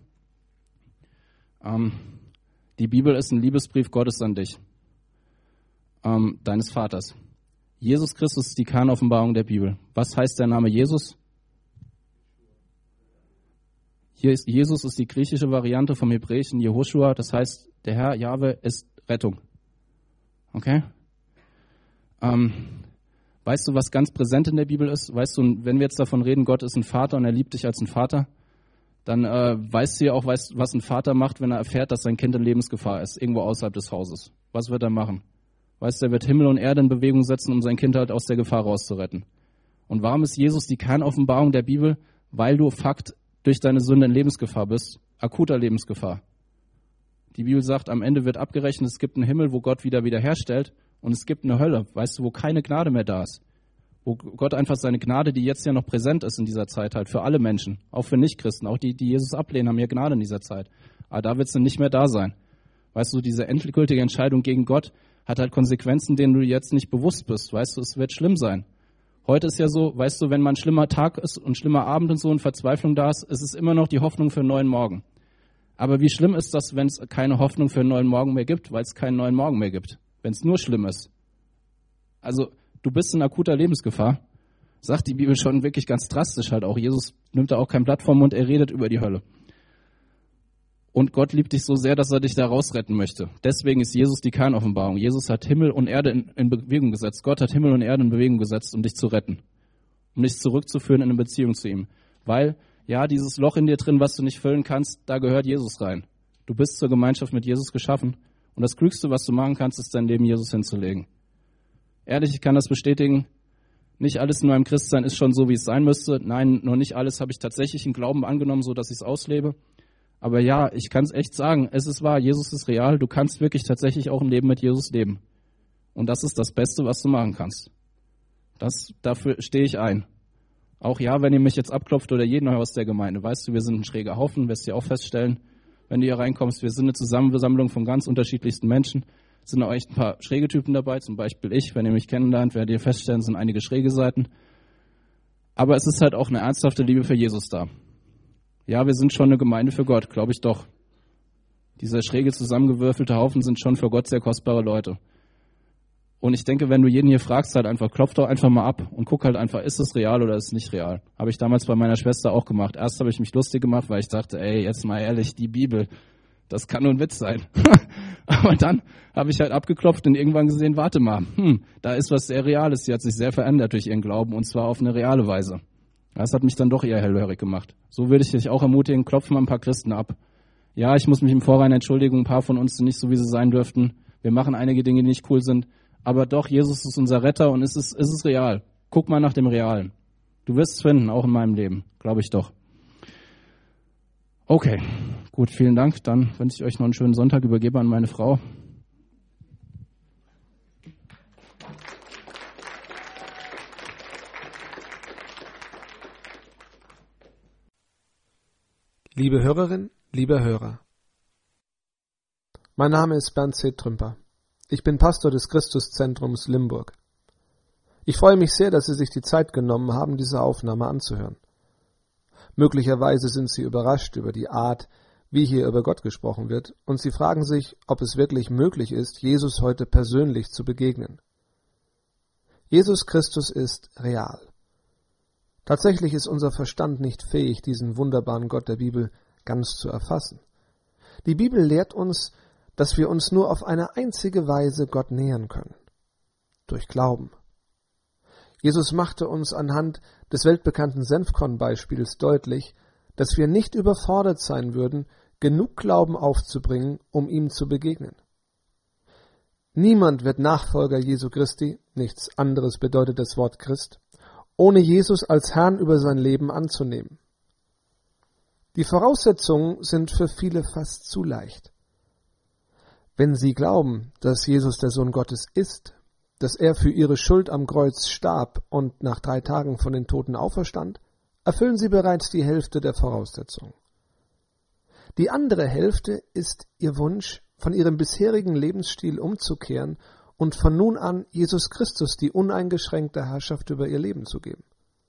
Die Bibel ist ein Liebesbrief Gottes an dich, deines Vaters. Jesus Christus ist die Kernoffenbarung der Bibel. Was heißt der Name Jesus? Jesus ist die griechische Variante vom hebräischen Jehoshua, das heißt, der Herr Jahwe ist Rettung. Okay? Weißt du, was ganz präsent in der Bibel ist? Weißt du, wenn wir jetzt davon reden, Gott ist ein Vater und er liebt dich als ein Vater, dann weißt du ja auch, was ein Vater macht, wenn er erfährt, dass sein Kind in Lebensgefahr ist, irgendwo außerhalb des Hauses. Was wird er machen? Weißt du, er wird Himmel und Erde in Bewegung setzen, um sein Kind halt aus der Gefahr rauszuretten. Und warum ist Jesus die Kernoffenbarung der Bibel? Weil du Fakt durch deine Sünde in Lebensgefahr bist, akuter Lebensgefahr. Die Bibel sagt, am Ende wird abgerechnet, es gibt einen Himmel, wo Gott wiederherstellt, und es gibt eine Hölle, weißt du, wo keine Gnade mehr da ist. Wo Gott einfach seine Gnade, die jetzt ja noch präsent ist in dieser Zeit halt, für alle Menschen, auch für Nichtchristen, auch die Jesus ablehnen, haben ja Gnade in dieser Zeit. Aber da wird es dann nicht mehr da sein. Weißt du, diese endgültige Entscheidung gegen Gott hat halt Konsequenzen, denen du jetzt nicht bewusst bist. Weißt du, es wird schlimm sein. Heute ist ja so, weißt du, wenn mal ein schlimmer Tag ist und schlimmer Abend und so und Verzweiflung da ist, ist es immer noch die Hoffnung für einen neuen Morgen. Aber wie schlimm ist das, wenn es keine Hoffnung für einen neuen Morgen mehr gibt, weil es keinen neuen Morgen mehr gibt? Wenn es nur schlimm ist. Also, du bist in akuter Lebensgefahr. Sagt die Bibel schon wirklich ganz drastisch halt auch. Jesus nimmt da auch kein Blatt vom Mund, er redet über die Hölle. Und Gott liebt dich so sehr, dass er dich da rausretten möchte. Deswegen ist Jesus die Kernoffenbarung. Jesus hat Himmel und Erde in Bewegung gesetzt. Gott hat Himmel und Erde in Bewegung gesetzt, um dich zu retten. Um dich zurückzuführen in eine Beziehung zu ihm. Weil, ja, dieses Loch in dir drin, was du nicht füllen kannst, da gehört Jesus rein. Du bist zur Gemeinschaft mit Jesus geschaffen. Und das Klügste, was du machen kannst, ist dein Leben Jesus hinzulegen. ehrlich, ich kann das bestätigen, nicht alles in meinem Christsein ist schon so, wie es sein müsste. Nein, nur nicht alles habe ich tatsächlich im Glauben angenommen, so dass ich es auslebe. Aber ja, ich kann es echt sagen, es ist wahr, Jesus ist real, du kannst wirklich tatsächlich auch ein Leben mit Jesus leben. Und das ist das Beste, was du machen kannst. Dafür stehe ich ein. Auch ja, wenn ihr mich jetzt abklopft oder jeden aus der Gemeinde, weißt du, wir sind ein schräger Haufen, wirst du auch feststellen, wenn du hier reinkommst, wir sind eine Zusammensammlung von ganz unterschiedlichsten Menschen. Es sind auch echt ein paar schräge Typen dabei, zum Beispiel ich, wenn ihr mich kennenlernt, werdet ihr feststellen, es sind einige schräge Seiten. Aber es ist halt auch eine ernsthafte Liebe für Jesus da. Ja, wir sind schon eine Gemeinde für Gott, glaube ich doch. Dieser schräge zusammengewürfelte Haufen sind schon für Gott sehr kostbare Leute. Und ich denke, wenn du jeden hier fragst, halt einfach, klopf doch einfach mal ab und guck halt einfach, ist es real oder ist es nicht real. Habe ich damals bei meiner Schwester auch gemacht. Erst habe ich mich lustig gemacht, weil ich dachte, ey, jetzt mal ehrlich, die Bibel, das kann nur ein Witz sein. Aber dann habe ich halt abgeklopft und irgendwann gesehen, warte mal, da ist was sehr Reales. Sie hat sich sehr verändert durch ihren Glauben und zwar auf eine reale Weise. Das hat mich dann doch eher hellhörig gemacht. So würde ich dich auch ermutigen, klopf mal ein paar Christen ab. Ja, ich muss mich im Vorhinein entschuldigen, ein paar von uns sind nicht so, wie sie sein dürften. Wir machen einige Dinge, die nicht cool sind. Aber doch, Jesus ist unser Retter und es ist real. Guck mal nach dem Realen. Du wirst es finden, auch in meinem Leben, glaube ich doch. Okay, gut, vielen Dank. Dann wünsche ich euch noch einen schönen Sonntag. Übergebe an meine Frau. Liebe Hörerin, lieber Hörer. Mein Name ist Bernd C. Trümper. Ich bin Pastor des Christuszentrums Limburg. Ich freue mich sehr, dass Sie sich die Zeit genommen haben, diese Aufnahme anzuhören. Möglicherweise sind Sie überrascht über die Art, wie hier über Gott gesprochen wird, und Sie fragen sich, ob es wirklich möglich ist, Jesus heute persönlich zu begegnen. Jesus Christus ist real. Tatsächlich ist unser Verstand nicht fähig, diesen wunderbaren Gott der Bibel ganz zu erfassen. Die Bibel lehrt uns, dass wir uns nur auf eine einzige Weise Gott nähern können: durch Glauben. Jesus machte uns anhand des weltbekannten Senfkorn-Beispiels deutlich, dass wir nicht überfordert sein würden, genug Glauben aufzubringen, um ihm zu begegnen. Niemand wird Nachfolger Jesu Christi, nichts anderes bedeutet das Wort Christ, ohne Jesus als Herrn über sein Leben anzunehmen. Die Voraussetzungen sind für viele fast zu leicht. Wenn sie glauben, dass Jesus der Sohn Gottes ist, dass er für ihre Schuld am Kreuz starb und nach 3 Tagen von den Toten auferstand, erfüllen sie bereits die Hälfte der Voraussetzungen. Die andere Hälfte ist ihr Wunsch, von ihrem bisherigen Lebensstil umzukehren und von nun an Jesus Christus die uneingeschränkte Herrschaft über ihr Leben zu geben.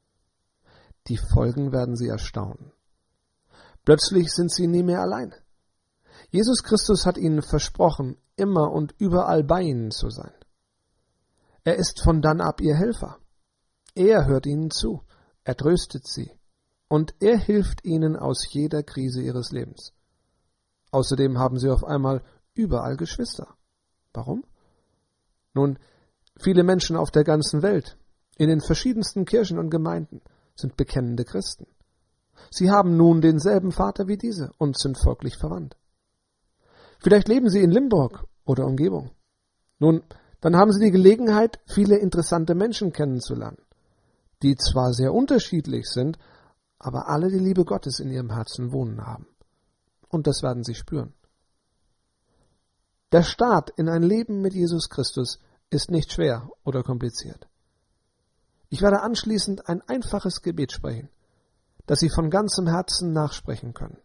Die Folgen werden sie erstaunen. Plötzlich sind sie nie mehr allein. Jesus Christus hat ihnen versprochen, immer und überall bei ihnen zu sein. Er ist von dann ab ihr Helfer. Er hört ihnen zu, er tröstet sie und er hilft ihnen aus jeder Krise ihres Lebens. Außerdem haben sie auf einmal überall Geschwister. Warum? Nun, viele Menschen auf der ganzen Welt, in den verschiedensten Kirchen und Gemeinden, sind bekennende Christen. Sie haben nun denselben Vater wie diese und sind folglich verwandt. Vielleicht leben Sie in Limburg oder Umgebung. Nun, dann haben Sie die Gelegenheit, viele interessante Menschen kennenzulernen, die zwar sehr unterschiedlich sind, aber alle die Liebe Gottes in ihrem Herzen wohnen haben. Und das werden Sie spüren. Der Start in ein Leben mit Jesus Christus ist nicht schwer oder kompliziert. Ich werde anschließend ein einfaches Gebet sprechen, das Sie von ganzem Herzen nachsprechen können.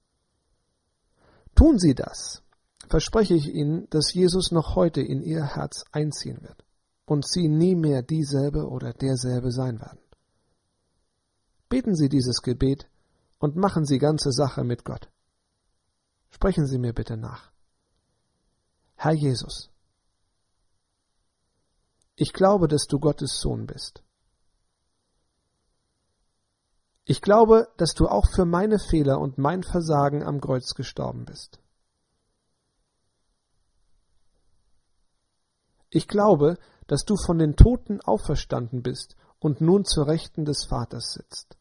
Tun Sie das, verspreche ich Ihnen, dass Jesus noch heute in Ihr Herz einziehen wird und Sie nie mehr dieselbe oder derselbe sein werden. Beten Sie dieses Gebet und machen Sie ganze Sache mit Gott. Sprechen Sie mir bitte nach. Herr Jesus, ich glaube, dass du Gottes Sohn bist. Ich glaube, dass du auch für meine Fehler und mein Versagen am Kreuz gestorben bist. Ich glaube, dass du von den Toten auferstanden bist und nun zur Rechten des Vaters sitzt.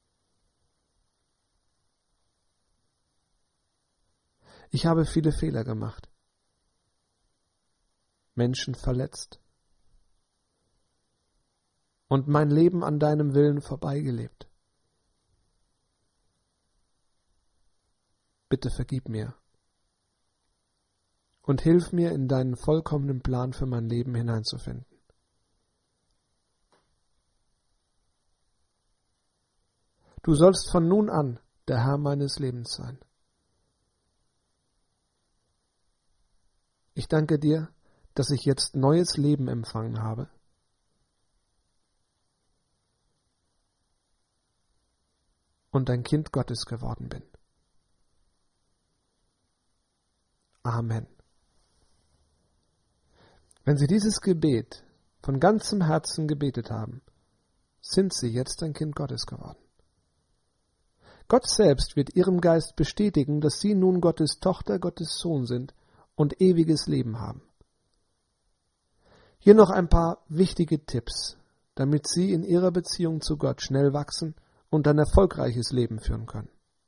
Ich habe viele Fehler gemacht, Menschen verletzt, und mein Leben an deinem Willen vorbeigelebt. Bitte vergib mir und hilf mir, in deinen vollkommenen Plan für mein Leben hineinzufinden. Du sollst von nun an der Herr meines Lebens sein. Ich danke dir, dass ich jetzt neues Leben empfangen habe. Und ein Kind Gottes geworden bin. Amen. Wenn Sie dieses Gebet von ganzem Herzen gebetet haben, sind Sie jetzt ein Kind Gottes geworden. Gott selbst wird Ihrem Geist bestätigen, dass Sie nun Gottes Tochter, Gottes Sohn sind und ewiges Leben haben. Hier noch ein paar wichtige Tipps, damit Sie in Ihrer Beziehung zu Gott schnell wachsen und ein erfolgreiches Leben führen können.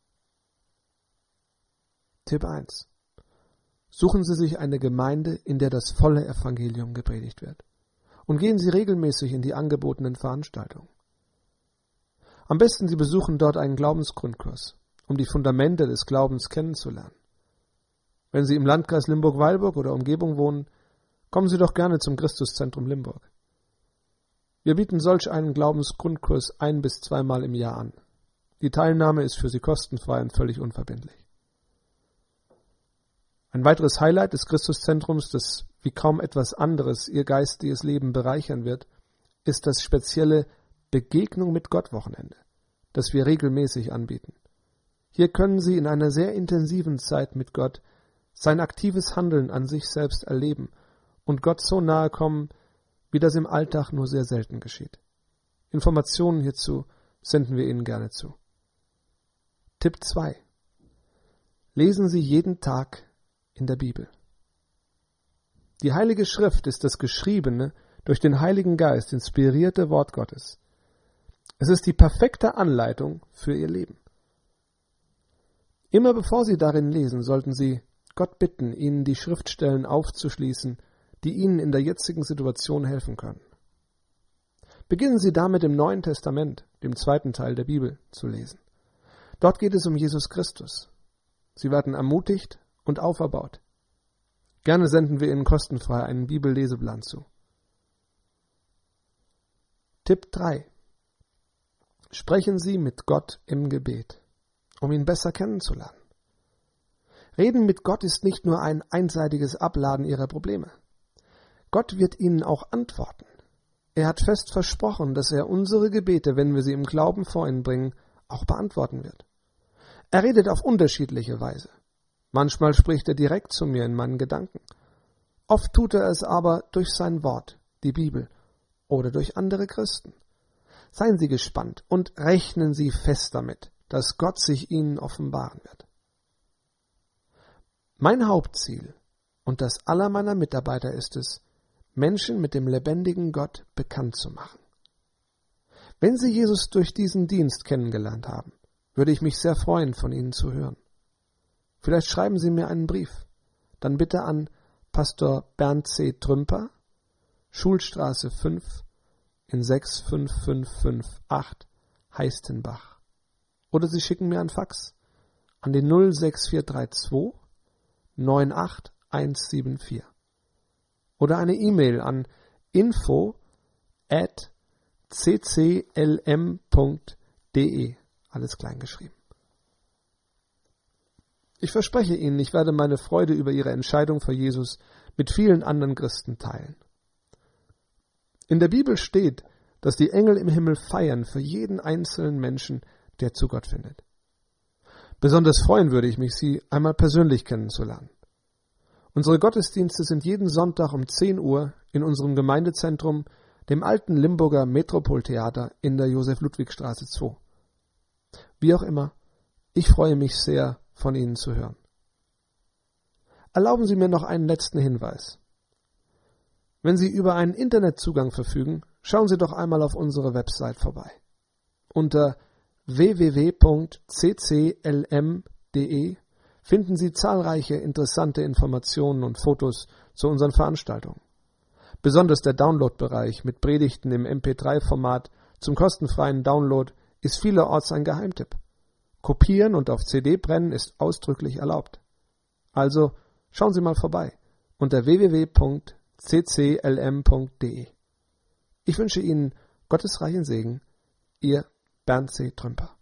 Tipp 1. Suchen Sie sich eine Gemeinde, in der das volle Evangelium gepredigt wird. Und gehen Sie regelmäßig in die angebotenen Veranstaltungen. Am besten Sie besuchen dort einen Glaubensgrundkurs, um die Fundamente des Glaubens kennenzulernen. Wenn Sie im Landkreis Limburg-Weilburg oder Umgebung wohnen, kommen Sie doch gerne zum Christuszentrum Limburg. Wir bieten solch einen Glaubensgrundkurs 1- bis 2-mal im Jahr an. Die Teilnahme ist für Sie kostenfrei und völlig unverbindlich. Ein weiteres Highlight des Christuszentrums, das wie kaum etwas anderes Ihr geistiges Leben bereichern wird, ist das spezielle Begegnung mit Gott Wochenende, das wir regelmäßig anbieten. Hier können Sie in einer sehr intensiven Zeit mit Gott sein aktives Handeln an sich selbst erleben und Gott so nahe kommen, wie das im Alltag nur sehr selten geschieht. Informationen hierzu senden wir Ihnen gerne zu. Tipp 2. Lesen Sie jeden Tag in der Bibel. Die Heilige Schrift ist das geschriebene, durch den Heiligen Geist inspirierte Wort Gottes. Es ist die perfekte Anleitung für Ihr Leben. Immer bevor Sie darin lesen, sollten Sie Gott bitten, Ihnen die Schriftstellen aufzuschließen, die Ihnen in der jetzigen Situation helfen können. Beginnen Sie damit im Neuen Testament, dem 2. Teil der Bibel, zu lesen. Dort geht es um Jesus Christus. Sie werden ermutigt und auferbaut. Gerne senden wir Ihnen kostenfrei einen Bibelleseplan zu. Tipp 3. Sprechen Sie mit Gott im Gebet, um ihn besser kennenzulernen. Reden mit Gott ist nicht nur ein einseitiges Abladen Ihrer Probleme. Gott wird Ihnen auch antworten. Er hat fest versprochen, dass er unsere Gebete, wenn wir sie im Glauben vor ihn bringen, auch beantworten wird. Er redet auf unterschiedliche Weise. Manchmal spricht er direkt zu mir in meinen Gedanken. Oft tut er es aber durch sein Wort, die Bibel, oder durch andere Christen. Seien Sie gespannt und rechnen Sie fest damit, dass Gott sich Ihnen offenbaren wird. Mein Hauptziel und das aller meiner Mitarbeiter ist es, Menschen mit dem lebendigen Gott bekannt zu machen. Wenn Sie Jesus durch diesen Dienst kennengelernt haben, würde ich mich sehr freuen, von Ihnen zu hören. Vielleicht schreiben Sie mir einen Brief. Dann bitte an Pastor Bernd C. Trümper, Schulstraße 5 in 65558 Heistenbach. Oder Sie schicken mir einen Fax an den 06432 98174. Oder eine E-Mail an info@cclm.de, alles klein geschrieben. Ich verspreche Ihnen, ich werde meine Freude über Ihre Entscheidung für Jesus mit vielen anderen Christen teilen. In der Bibel steht, dass die Engel im Himmel feiern für jeden einzelnen Menschen, der zu Gott findet. Besonders freuen würde ich mich, Sie einmal persönlich kennenzulernen. Unsere Gottesdienste sind jeden Sonntag um 10 Uhr in unserem Gemeindezentrum, dem alten Limburger Metropoltheater in der Josef-Ludwig-Straße 2. Wie auch immer, ich freue mich sehr, von Ihnen zu hören. Erlauben Sie mir noch einen letzten Hinweis. Wenn Sie über einen Internetzugang verfügen, schauen Sie doch einmal auf unsere Website vorbei. Unter www.cclm.de finden Sie zahlreiche interessante Informationen und Fotos zu unseren Veranstaltungen. Besonders der Download-Bereich mit Predigten im MP3-Format zum kostenfreien Download ist vielerorts ein Geheimtipp. Kopieren und auf CD brennen ist ausdrücklich erlaubt. Also schauen Sie mal vorbei unter www.cclm.de. Ich wünsche Ihnen Gottes reichen Segen. Ihr Bernd C. Trümper.